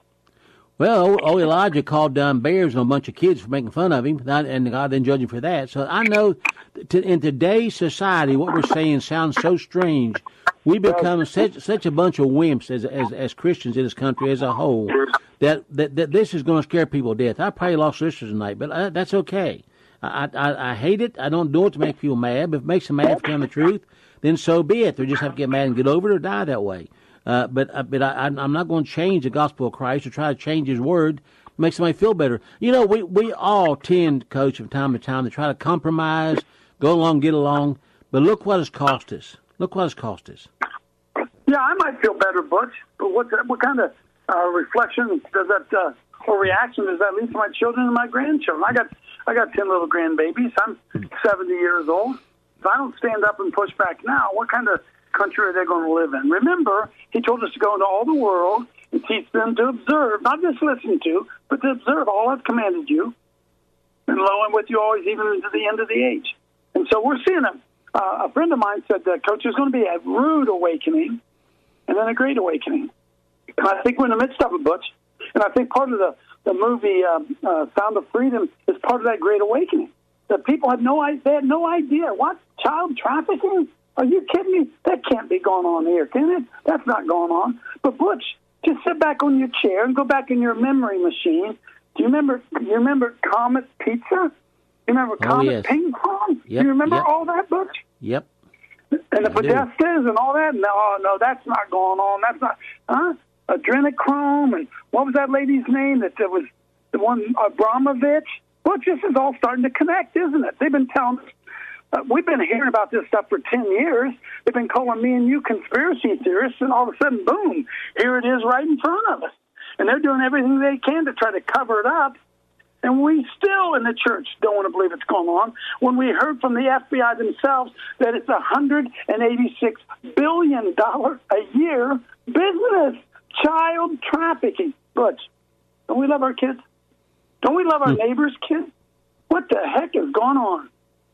Well, old Elijah called down bears on a bunch of kids for making fun of him, and God didn't judge him for that. So I know to, in today's society, what we're saying sounds so strange. We become such such a bunch of wimps as as, as Christians in this country as a whole that, that, that this is going to scare people to death. I probably lost sisters tonight, but uh, that's okay. I, I I hate it. I don't do it to make people mad. But if it makes them mad for telling the truth, then so be it. They just have to get mad and get over it or die that way. Uh, but uh, but I, I'm not going to change the gospel of Christ or try to change His word to make somebody feel better. You know, we, we all tend, Coach, from time to time to try to compromise, go along, get along. But look what it's cost us. Look what it's cost us. Yeah, I might feel better, Butch. But what what kind of uh, reflection does that uh, or reaction does that leave to my children and my grandchildren? I got. I got ten little grandbabies. I'm seventy years old. If I don't stand up and push back now, what kind of country are they going to live in? Remember, he told us to go into all the world and teach them to observe, not just listen to, but to observe all I've commanded you. And lo, I'm with you always, even into the end of the age. And so we're seeing them. Uh, a friend of mine said that, Coach, there's going to be a rude awakening and then a great awakening. And I think we're in the midst of it, Butch. And I think part of the The movie uh, uh, Sound of Freedom is part of that great awakening. That people had no they had no idea. What? Child trafficking? Are you kidding me? That can't be going on here, can it? That's not going on. But Butch, just sit back on your chair and go back in your memory machine. Do you remember? You remember Comet Pizza? You remember Oh, Comet yes. Ping Pong? Yep, you remember yep. all that, Butch? Yep. And the I do. Podestas and all that? No, no, that's not going on. That's not, huh? Adrenochrome, and what was that lady's name that uh, was the one, Abramovich? Well, this is all starting to connect, isn't it? They've been telling us, uh, we've been hearing about this stuff for ten years. They've been calling me and you conspiracy theorists, and all of a sudden, boom, here it is right in front of us. And they're doing everything they can to try to cover it up. And we still in the church don't want to believe it's going on when we heard from the F B I themselves that it's a one hundred eighty-six billion dollars a year business. Child trafficking. Butch, don't we love our kids? Don't we love our neighbors' kids? What the heck is going on?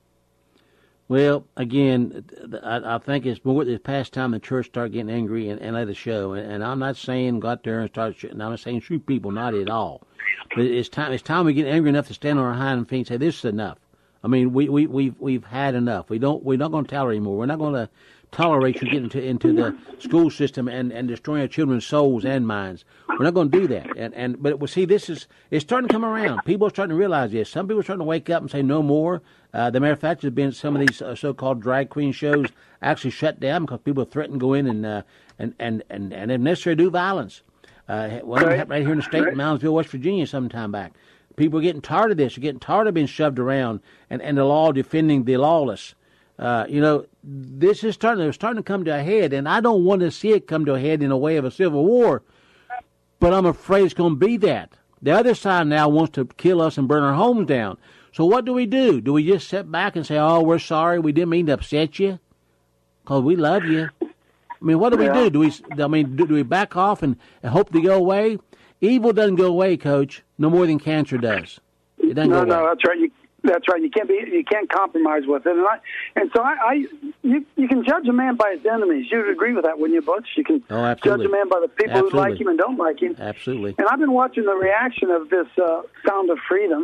Well, again, I, I think it's more it's past time the church start getting angry and, and let it show. And, and I'm not saying go out there and start shooting. I'm not saying shoot people, not at all. But it's time. It's time we get angry enough to stand on our hind feet and say this is enough. I mean, we we we've we've had enough. We don't. We're not going to tolerate anymore. We're not going to tolerate you getting into into the school system and, and destroying our children's souls and minds. We're not going to do that. And and but we see this is it's starting to come around. People are starting to realize this. Some people are starting to wake up and say no more. Uh, the matter of fact, there's been some of these uh, so-called drag queen shows actually shut down because people threaten to go in and uh, and and and and if necessary do violence. Uh, one right. happened right here in the state right. in Moundsville, West Virginia, some time back. People are getting tired of this. They're getting tired of being shoved around and, and the law defending the lawless. Uh, you know, this is starting, it's starting to come to a head, and I don't want to see it come to a head in a way of a civil war, but I'm afraid it's going to be that. The other side now wants to kill us and burn our homes down. So what do we do? Do we just sit back and say, oh, we're sorry, we didn't mean to upset you? Because we love you. I mean, what do we Yeah. do? Do we, I mean, do, do we back off and, and hope to go away? Evil doesn't go away, Coach, no more than cancer does. It doesn't No, go away. no, that's right. You, that's right. You can't be. You can't compromise with it. And I, and so I, I you, you can judge a man by his enemies. You'd agree with that, wouldn't you, Butch? You can Oh, absolutely. judge a man by the people Absolutely. who like him and don't like him. Absolutely. And I've been watching the reaction of this uh, Sound of Freedom,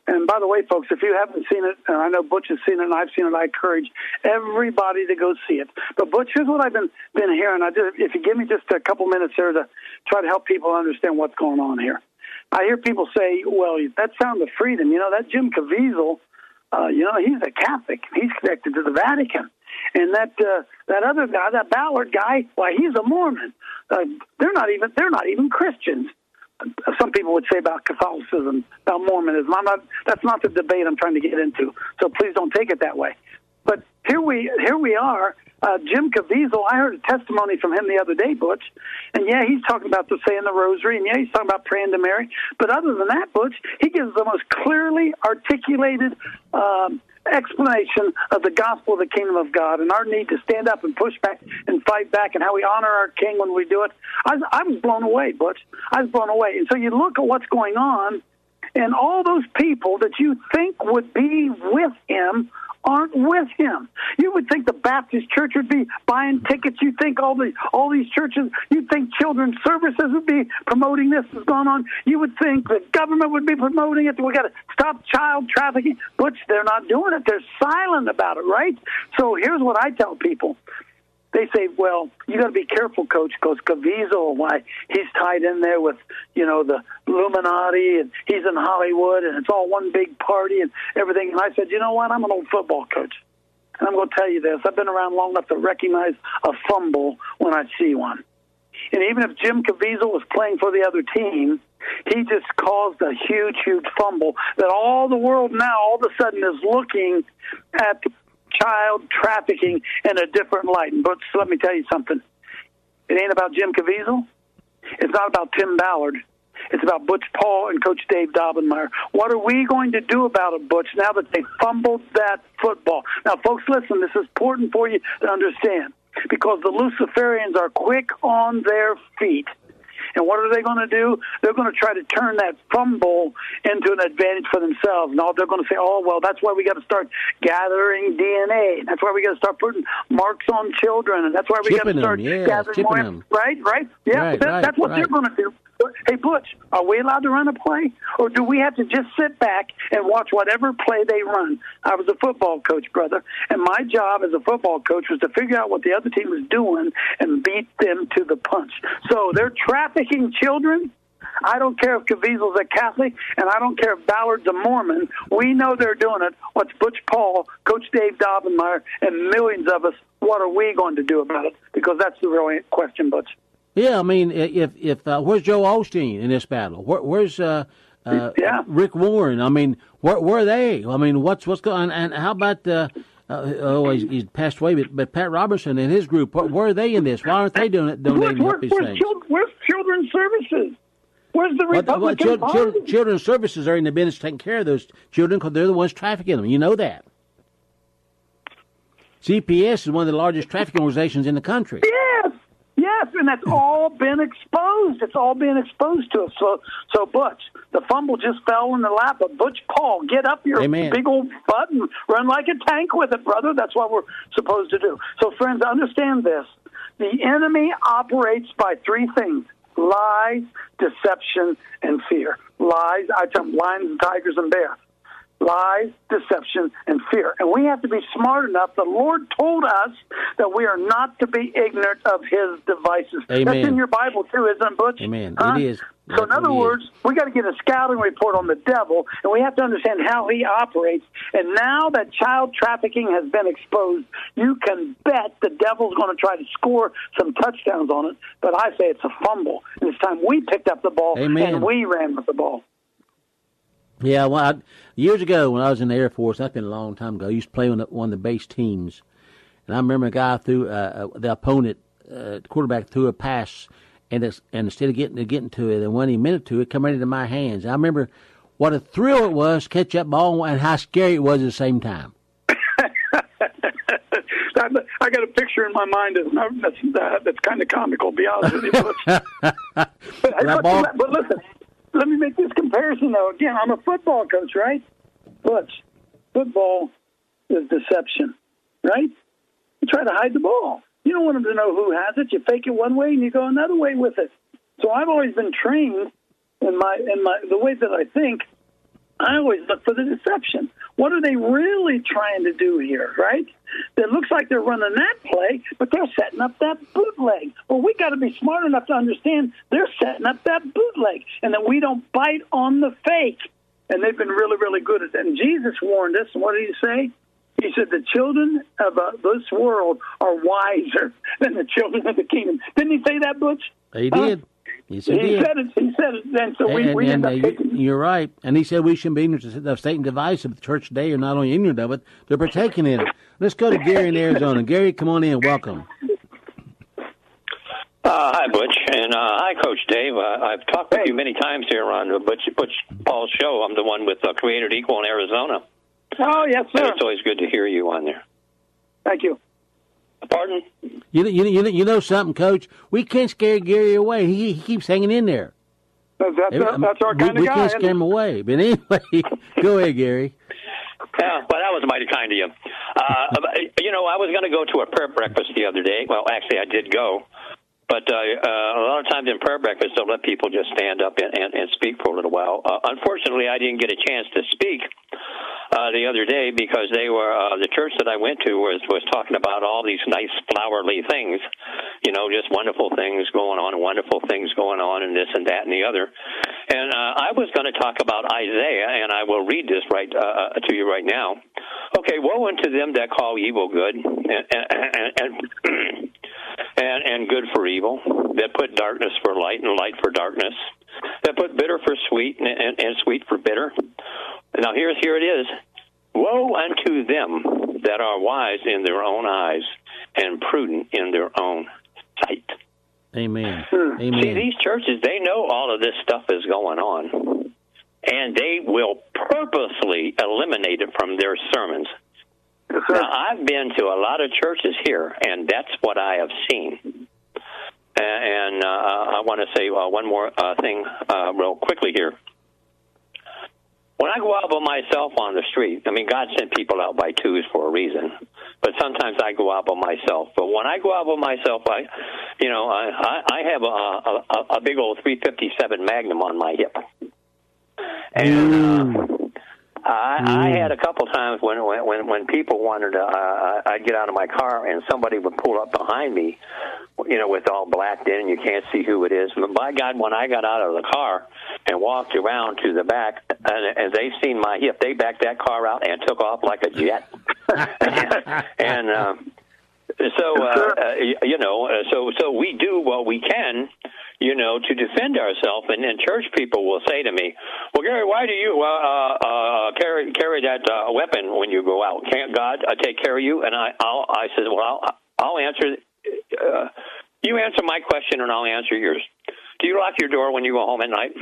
And by the way, folks, if you haven't seen it, and I know Butch has seen it, and I've seen it, I encourage everybody to go see it. But Butch, here's what I've been been hearing. I just, if you give me just a couple minutes here to try to help people understand what's going on here. I hear people say, well, that sound of freedom. You know, that Jim Caviezel, uh, you know, he's a Catholic. He's connected to the Vatican. And that uh, that other guy, that Ballard guy, why, he's a Mormon. Uh, they're not even they're not even Christians. Some people would say about Catholicism, about Mormonism. I'm not, that's not the debate I'm trying to get into, so please don't take it that way. But here we here we are. Uh, Jim Caviezel, I heard a testimony from him the other day, Butch, and yeah, he's talking about the saying the rosary, and yeah, he's talking about praying to Mary. But other than that, Butch, he gives the most clearly articulated um, explanation of the gospel of the kingdom of God and our need to stand up and push back and fight back and how we honor our king when we do it. I was, I was blown away, Butch. I was blown away. And so you look at what's going on, and all those people that you think would be with him aren't with him. You would think the Baptist church would be buying tickets. You think all the all these churches, you'd think children's services would be promoting this is going on. You would think the government would be promoting it. We got to stop child trafficking. But they're not doing it. They're silent about it, right? So here's what I tell people. They say, well, you got to be careful, Coach, because Caviezel, why, he's tied in there with, you know, the Illuminati, and he's in Hollywood, and it's all one big party and everything. And I said, you know what, I'm an old football coach. And I'm going to tell you this. I've been around long enough to recognize a fumble when I see one. And even if Jim Caviezel was playing for the other team, he just caused a huge, huge fumble that all the world now all of a sudden is looking at child trafficking in a different light. But let me tell you something. It ain't about Jim Caviezel. It's not about Tim Ballard. It's about Butch Paul and Coach Dave Daubenmire. What are we going to do about it, Butch, now that they fumbled that football? Now, folks, listen, this is important for you to understand, because the Luciferians are quick on their feet. And what are they going to do? They're going to try to turn that fumble into an advantage for themselves. No, they're going to say, oh, well, that's why we got to start gathering D N A. And that's why we got to start putting marks on children. And that's why we got to start them, yeah, gathering more. Them. Right, right? Yeah, right, that, right, that's what right. they're going to do. Hey, Butch, are we allowed to run a play? Or do we have to just sit back and watch whatever play they run? I was a football coach, brother, and my job as a football coach was to figure out what the other team was doing and beat them to the punch. So they're trafficking children. I don't care if Caviezel's a Catholic, and I don't care if Ballard's a Mormon. We know they're doing it. What's Butch Paul, Coach Dave Daubenmire, and millions of us, what are we going to do about it? Because that's the real question, Butch. Yeah, I mean, if if uh, where's Joe Osteen in this battle? Where, where's uh, uh, yeah. Rick Warren? I mean, where where are they? I mean, what's what's going on? And how about uh, uh, oh, he's, he's passed away, but, but Pat Robertson and his group, where, where are they in this? Why aren't they doing it? Donating where, up these where's, things? Children, where's Children's Services? Where's the Republican well, children, Party? children, children's Services are in the business taking care of those children because they're the ones trafficking them. You know that. C P S is one of the largest trafficking organizations in the country. Yes, yes, and that's all been exposed. It's all been exposed to us. So, so Butch, the fumble just fell in the lap of Butch Paul. Get up your Amen. big old butt and run like a tank with it, brother. That's what we're supposed to do. So, friends, understand this. The enemy operates by three things: lies, deception, and fear. Lies, I tell them, lions and tigers and bears. Lies, deception, and fear. And we have to be smart enough. The Lord told us that we are not to be ignorant of his devices. Amen. That's in your Bible, too, isn't it, Butch? Amen. Huh? It is. So, in Yes, other it words, is. we got to get a scouting report on the devil, and we have to understand how he operates. And now that child trafficking has been exposed, you can bet the devil's going to try to score some touchdowns on it. But I say it's a fumble, and it's time we picked up the ball Amen. and we ran with the ball. Yeah, well, I, years ago when I was in the Air Force, that's been a long time ago, I used to play on the, one of the base teams. And I remember a guy threw, uh, the opponent, uh, quarterback threw a pass, and it's, and instead of getting, getting to it, and when he meant to, it come right into my hands. And I remember what a thrill it was to catch that ball and how scary it was at the same time. I got a picture in my mind that's, that's, uh, that's kind of comical, to be honest with you. But, but, but, ball- but listen, let me make this comparison, though. Again, I'm a football coach, right? But football is deception, right? You try to hide the ball. You don't want them to know who has it. You fake it one way and you go another way with it. So I've always been trained in my in my the way that I think I always look for the deception. What are they really trying to do here, right? It looks like they're running that play, but they're setting up that bootleg. Well, we got to be smart enough to understand they're setting up that bootleg, and that we don't bite on the fake. And they've been really, really good at that. And Jesus warned us. And what did he say? He said, the children of uh, this world are wiser than the children of the kingdom. Didn't he say that, Butch? He did. Huh? Yes, he, he did. said it. He said it. And so we, and, we and, end uh, up taking... You're right. And he said we shouldn't be ignorant of Satan's device of the church today. Are not only ignorant of it, they're partaking in it. Let's go to Gary in Arizona. Gary, come on in. Welcome. Uh, hi, Butch, and uh, hi, Coach Dave. Uh, I've talked with you many times here on the Butch, Butch Paul's show. I'm the one with uh, Created Equal in Arizona. Oh, yes, sir. And it's always good to hear you on there. Thank you. Pardon? You, you, you, you know something, Coach? We can't scare Gary away. He, he keeps hanging in there. That's, that's, that's our kind we, of guy. We can't scare him away. But anyway, go ahead, Gary. Yeah, well, that was mighty kind of you. Uh, you know, I was going to go to a prayer breakfast the other day. Well, actually, I did go. But uh, uh, a lot of times in prayer breakfast, they'll let people just stand up and, and, and speak for a little while. Uh, unfortunately, I didn't get a chance to speak uh, the other day because they were uh, the church that I went to was was talking about all these nice flowery things, you know, just wonderful things going on, wonderful things going on, and this and that and the other. And uh, I was going to talk about Isaiah, and I will read this right uh, to you right now. Okay, woe unto them that call evil good, and and and, and, and, and good for evil, that put darkness for light and light for darkness, that put bitter for sweet and, and, and sweet for bitter. Now here's here it is. Woe unto them that are wise in their own eyes and prudent in their own sight. Amen. Amen. See, these churches, they know all of this stuff is going on, and they will purposely eliminate it from their sermons. Yes, now, I've been to a lot of churches here, and that's what I have seen. And uh, I want to say uh, one more uh, thing uh, real quickly here. When I go out by myself on the street, I mean, God sent people out by twos for a reason, but sometimes I go out by myself. But when I go out by myself, I, you know, I, I have a, a, a big old three fifty-seven Magnum on my hip. And uh, I, I had a couple times when when when people wanted to, uh, I'd get out of my car and somebody would pull up behind me, you know, with all blacked in and you can't see who it is. But by God, when I got out of the car and walked around to the back, and, and they seen my hip, they backed that car out and took off like a jet. and uh, so, uh, uh, you know, so so we do what we can, you know, to defend ourselves. And then church people will say to me, well, Gary, why do you uh, uh, carry carry that uh, weapon when you go out? Can't God uh, take care of you? And I I'll, I said, well, I'll, I'll answer. Uh, you answer my question, and I'll answer yours. Do you lock your door when you go home at night?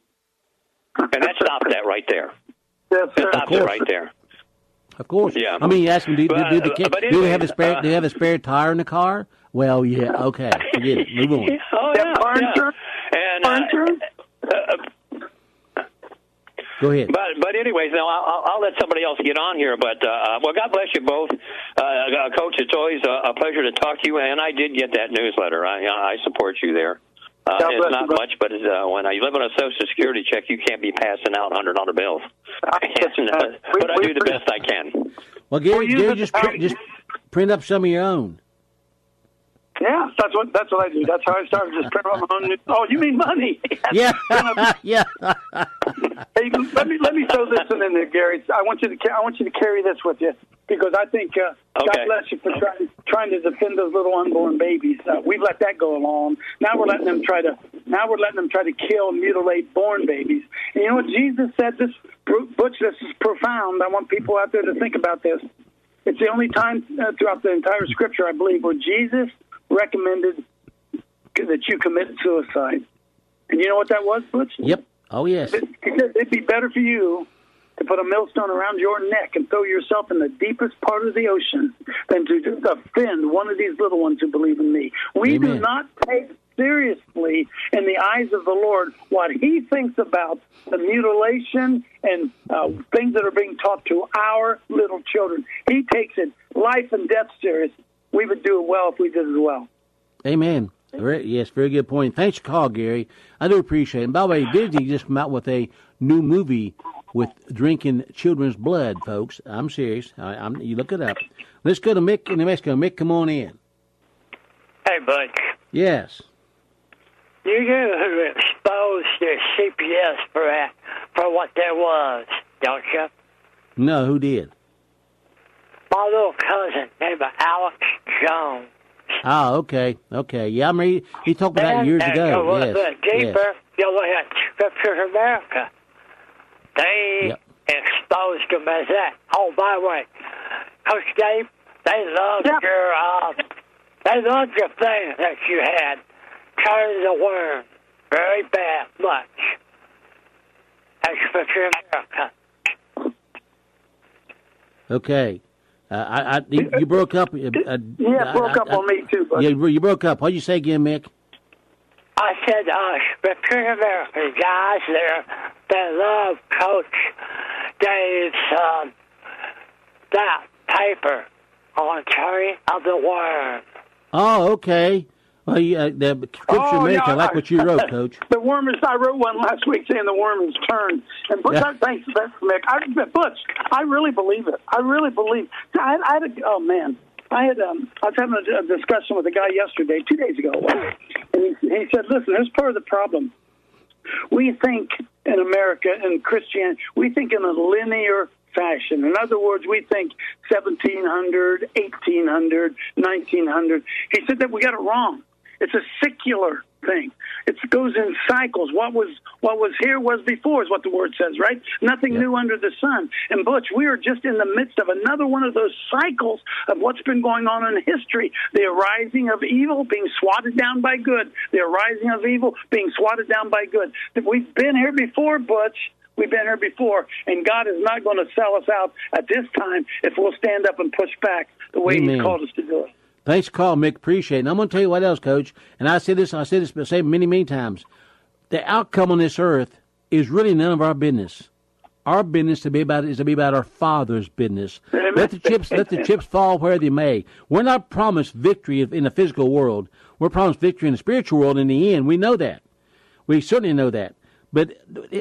And that stops that right there. Yes, sir. That stops it right there. Of course. Yeah. I mean, you ask them, do, but, do, do, the, but do anyway, they have a spare? uh, do they have a spare tire in the car? Well, yeah. Okay, forget it. Move on. Oh yeah. yeah. And uh, uh, go ahead. But but anyways, now I'll, I'll let somebody else get on here. But uh, well, God bless you both, uh, Coach. It's always a, a pleasure to talk to you. And I did get that newsletter. I I support you there. Uh, it's not you, much, but it's, uh, when I live on a Social Security check, you can't be passing out hundred dollar bills. and, uh, we, but I we, do the best I can. Well, Gary, well, Gary just print, just print up some of your own. Yeah, that's what that's what I do. That's how I started. Just print up my own. New, oh, you mean money? Yeah, yeah. Hey, let me let me throw this one in there, Gary. I want you to I want you to carry this with you because I think uh, okay. God bless you for trying trying to defend those little unborn babies. Uh, we've let that go along. Now we're letting them try to now we're letting them try to kill and mutilate born babies. And you know what Jesus said? This Butch, this is profound. I want people out there to think about this. It's the only time uh, throughout the entire Scripture, I believe, where Jesus recommended that you commit suicide. And you know what that was, Butch? Yep. Oh, yes. He said it'd be better for you to put a millstone around your neck and throw yourself in the deepest part of the ocean than to offend one of these little ones who believe in me. We Amen. do not take seriously in the eyes of the Lord what he thinks about the mutilation and uh, things that are being taught to our little children. He takes it life and death serious. We would do it well if we did as well. Amen. Very, yes, very good point. Thanks for the call, Gary. I do appreciate it. And by the way, Disney just come out with a new movie with drinking children's blood, folks. I'm serious. I, I'm, you look it up. Let's go to Mick in New Mexico. Mick, come on in. Hey, Butch. Yes. You knew who exposed the C P S for that, for what there was, don't you? No, who did? My little cousin named Alex Jones. Oh, okay, okay. Yeah, I mean, he, he talked about that years and ago. A little yes, bit deeper, yes. you look at Scriptures America. They Yep. exposed him as that. Oh, by the way, Coach Dave, they loved Yep. your, uh, they loved your thing that you had. Turn the worm very bad, much. That's Scripture America. Okay. Uh, I, I, you, you broke up. Uh, Yeah, broke I, up I, on me too, but Yeah, you broke up. What'd you say again, Mick? I said, uh, Scripture America, guys there that love Coach Dave's, um, that paper on Turning of the Worm. Oh, okay. Well, you, uh, the Scripture Oh, America, yeah, I like what you wrote, Coach. The worm is. I wrote one last week saying the worm has turned. And Butch, Yeah. I, thanks, that's Mick. I, Butch, I really believe it. I really believe. I, I had a, oh man, I had. Um, I was having a, a discussion with a guy yesterday, two days ago, and he, he said, "Listen, here's part of the problem. We think in America in Christianity, we think in a linear fashion. In other words, we think seventeen hundred, eighteen hundred, nineteen hundred. He said that we got it wrong. It's a secular thing. It goes in cycles. What was what was here was before, is what the word says, right? Nothing Yep. new under the sun. And Butch, we are just in the midst of another one of those cycles of what's been going on in history. The arising of evil being swatted down by good. The arising of evil being swatted down by good. We've been here before, Butch. We've been here before, and God is not going to sell us out at this time if we'll stand up and push back the way Amen. He's called us to do it. Thanks for calling, Mick. Appreciate it. And I'm going to tell you what else, Coach. And I said this, I said this, but say many, many times. The outcome on this earth is really none of our business. Our business to be about is to be about our Father's business. Amen. Let the chips, let the chips fall where they may. We're not promised victory in the physical world. We're promised victory in the spiritual world. In the end, we know that. We certainly know that. But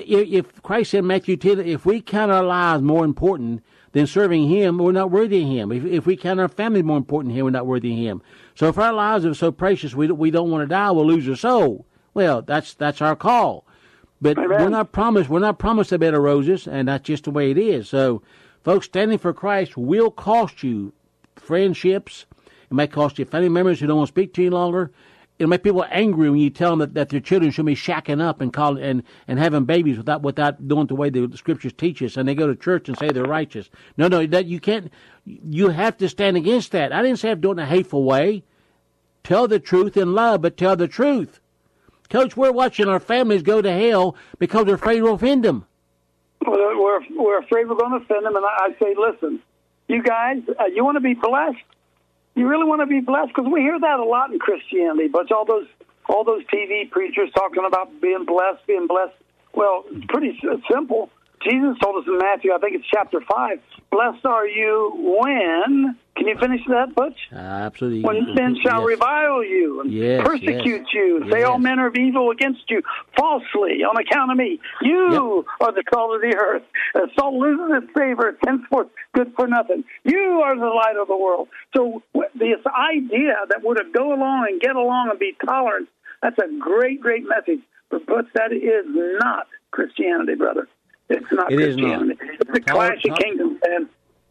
if Christ said in Matthew ten, if we count our lives more important than serving Him, we're not worthy of Him. If, if we count our family more important than Him, we're not worthy of Him. So if our lives are so precious, we we don't want to die, we'll lose our soul. Well, that's that's our call. But Amen. we're not promised. We're not promised a bed of roses, and that's just the way it is. So, folks, standing for Christ will cost you friendships. It may cost you family members who don't want to speak to you longer. It'll make people angry when you tell them that, that their children should be shacking up and call, and, and having babies without without doing it the way the Scriptures teach us, and they go to church and say they're righteous. No, no, that you can't. You have to stand against that. I didn't say do it in a hateful way. Tell the truth in love, but tell the truth. Coach, we're watching our families go to hell because they're afraid to offend them. Well, we're we're afraid we're going to offend them, and I, I say, listen, you guys, uh, you want to be blessed. You really want to be blessed? Because we hear that a lot in Christianity, but all those all those T V preachers talking about being blessed, being blessed. Well, it's pretty simple. Jesus told us in Matthew, I think it's chapter five, blessed are you when, can you finish that, Butch? Uh, absolutely. When men shall yes. revile you and yes, persecute yes. you, say yes. all manner of evil against you falsely on account of me. You yep. are the salt of the earth. The salt loses its savor, it's henceforth good for nothing. You are the light of the world. So this idea that we're to go along and get along and be tolerant, that's a great, great message. But, but that is not Christianity, brother. It's not it Christianity. Is not. It's the clash of kingdoms, man.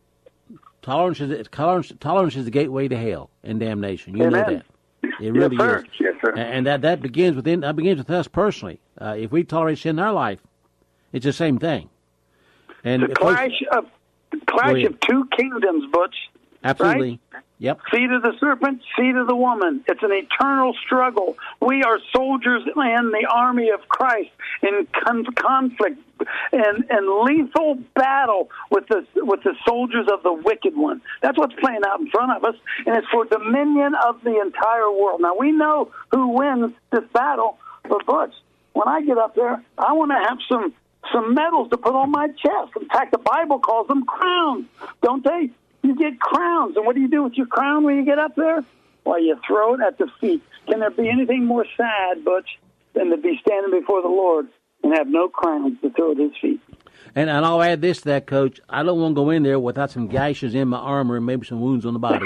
Tolerance is tolerance. Tolerance is the gateway to hell and damnation. You Amen. know that. It really yes, sir. is. Yes, sir. And that, that begins within. That begins with us personally. Uh, if we tolerate sin in our life, it's the same thing. And the clash of clash of two kingdoms, Butch. Absolutely. Right? Yep. Seed of the serpent, seed of the woman. It's an eternal struggle. We are soldiers in the army of Christ in con- conflict and, and lethal battle with the with the soldiers of the wicked one. That's what's playing out in front of us, and it's for dominion of the entire world. Now, we know who wins this battle, but Butch, when I get up there, I want to have some, some medals to put on my chest. In fact, the Bible calls them crowns, don't they? You get crowns, and what do you do with your crown when you get up there? Well, you throw it at the feet. Can there be anything more sad, Butch, than to be standing before the Lord and have no crowns to throw at His feet? And, and I'll add this to that, Coach. I don't want to go in there without some gashes in my armor and maybe some wounds on the body.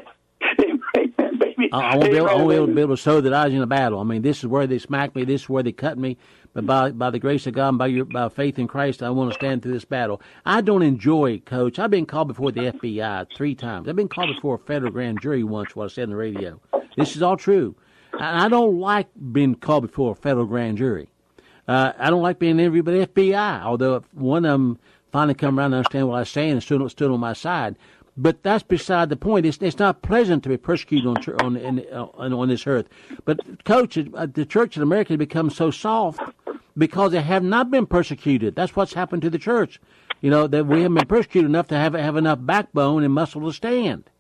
Amen, baby. I, I won't be able, I won't be able, Amen. be able to show that I was in a battle. I mean, this is where they smacked me. This is where they cut me. But by by the grace of God and by your by faith in Christ, I want to stand through this battle. I don't enjoy it, Coach. I've been called before the F B I three times. I've been called before a federal grand jury once, what I said on the radio. This is all true. And I don't like being called before a federal grand jury. Uh, I don't like being interviewed by the F B I, although if one of them finally come around and understand what I was saying and stood, stood on my side. But that's beside the point. It's, it's not pleasant to be persecuted on on, in, on on this earth. But, Coach, the church in America has become so soft because they have not been persecuted. That's what's happened to the church. You know, that we haven't been persecuted enough to have have enough backbone and muscle to stand.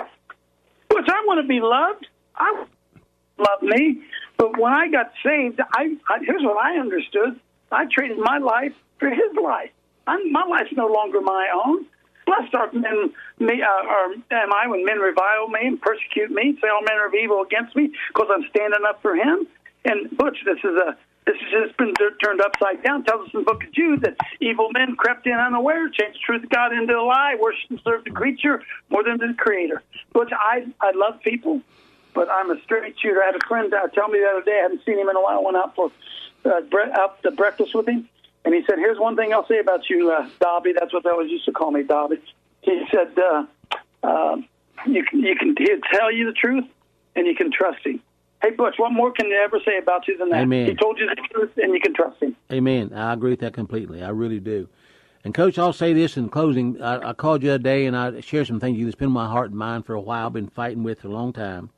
Which I want to be loved. I love me. But when I got saved, I, I here's what I understood. I traded my life for his life. I'm, my life's no longer my own. Blessed are men, me, uh, or am I when men revile me and persecute me, say all manner of evil against me, because I'm standing up for him. And Butch, this is a this has just been turned upside down. Tells us in the book of Jude that evil men crept in unaware, changed the truth of God into a lie, worshiped and served the creature more than the Creator. Butch, I I love people, but I'm a straight shooter. I had a friend uh, tell me the other day, I hadn't seen him in a while, went out for uh, bre- out to breakfast with him. And he said, here's one thing I'll say about you, uh, Dobby. That's what they always used to call me, Dobby. He said, uh, uh, you can, you can he'll tell you the truth, and you can trust him. Hey, Butch, what more can you ever say about you than that? Amen. He told you the truth, and you can trust him. Amen. I agree with that completely. I really do. And, Coach, I'll say this in closing. I, I called you the other day, and I shared some things that's been in my heart and mind for a while, been fighting with for a long time.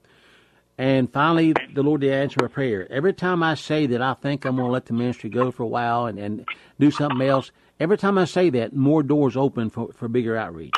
And finally, the Lord did answer a prayer. Every time I say that I think I'm going to let the ministry go for a while and, and do something else, every time I say that, more doors open for, for bigger outreach.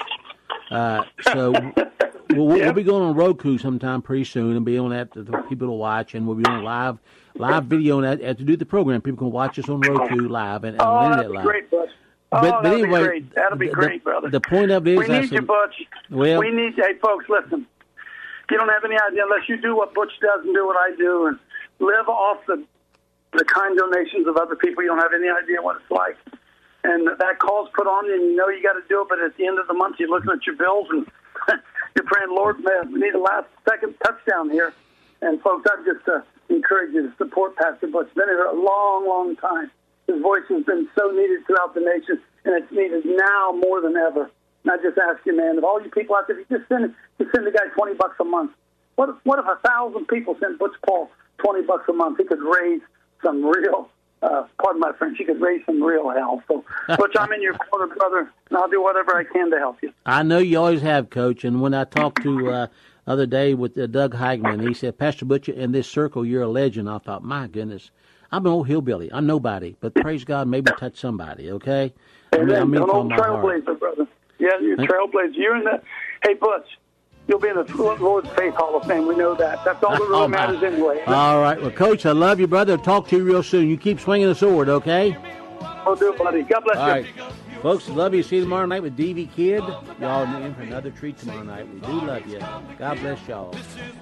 Uh, so we'll, we'll, we'll be going on Roku sometime pretty soon and be on that for people to watch. And we'll be on live live video on that. To do the program, people can watch us on Roku live and, and oh, on that'd internet be live. great, Butch. Oh, But, that'd but anyway, be great. That'll be the, great, brother. The point of it is, we need I said, you, Butch. Well, we need you. Hey, folks, listen. You don't have any idea unless you do what Butch does and do what I do and live off the the kind donations of other people. You don't have any idea what it's like. And that call's put on you, and you know you got to do it. But at the end of the month, you're looking at your bills and you're praying, Lord, man, we need a last second touchdown here. And folks, I just uh, encourage you to support Pastor Butch. It's been here a long, long time. His voice has been so needed throughout the nation, and it's needed now more than ever. And I just ask you, man, of all you people out there, if you just send, just send the guy twenty bucks a month. What if, what if a thousand people sent Butch Paul twenty bucks a month? He could raise some real, uh, pardon my French, he could raise some real hell. So, Butch, I'm in your corner, brother, and I'll do whatever I can to help you. I know you always have, Coach. And when I talked to uh, other day with uh, Doug Heigman, he said, Pastor Butch, in this circle, you're a legend. I thought, my goodness, I'm an old hillbilly. I'm nobody, but praise God, maybe touch somebody, okay? And I mean, I mean an from old my heart. trailblazer, brother. Yeah, you're a trailblazer. You're in the, hey, Butch, you'll be in the Lord's Faith Hall of Fame. We know that. That's all that really Oh, matters my. anyway. All right. Well, Coach, I love you, brother. Talk to you real soon. You keep swinging the sword, okay? We'll do it, buddy. God bless All you. right. Folks, love you. See you tomorrow night with D V Kid. Y'all in for another treat tomorrow night. We do love you. God bless y'all.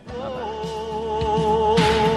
Bye-bye.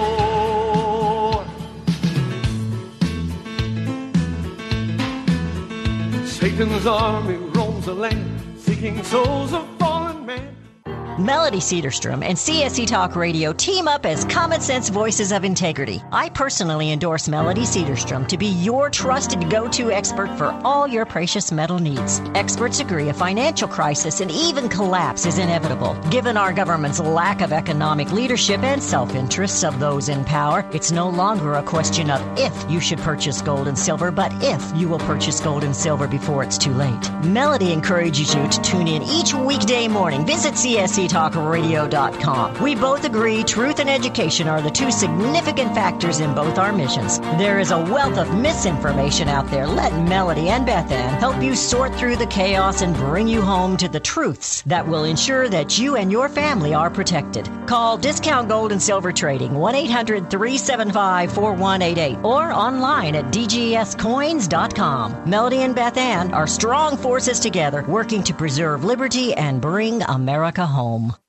Satan's army roams the land, seeking souls of fallen men. Melody Cedarstrom and C S C Talk Radio team up as common sense voices of integrity. I personally endorse Melody Cedarstrom to be your trusted go-to expert for all your precious metal needs. Experts agree a financial crisis and even collapse is inevitable. Given our government's lack of economic leadership and self-interests of those in power, it's no longer a question of if you should purchase gold and silver, but if you will purchase gold and silver before it's too late. Melody encourages you to tune in each weekday morning. Visit C S C talk radio dot com. We both agree truth and education are the two significant factors in both our missions. There is a wealth of misinformation out there. Let Melody and Beth Ann help you sort through the chaos and bring you home to the truths that will ensure that you and your family are protected. Call Discount Gold and Silver Trading one eight hundred three seven five four one eight eight or online at d g s coins dot com. Melody and Beth Ann are strong forces together working to preserve liberty and bring America home.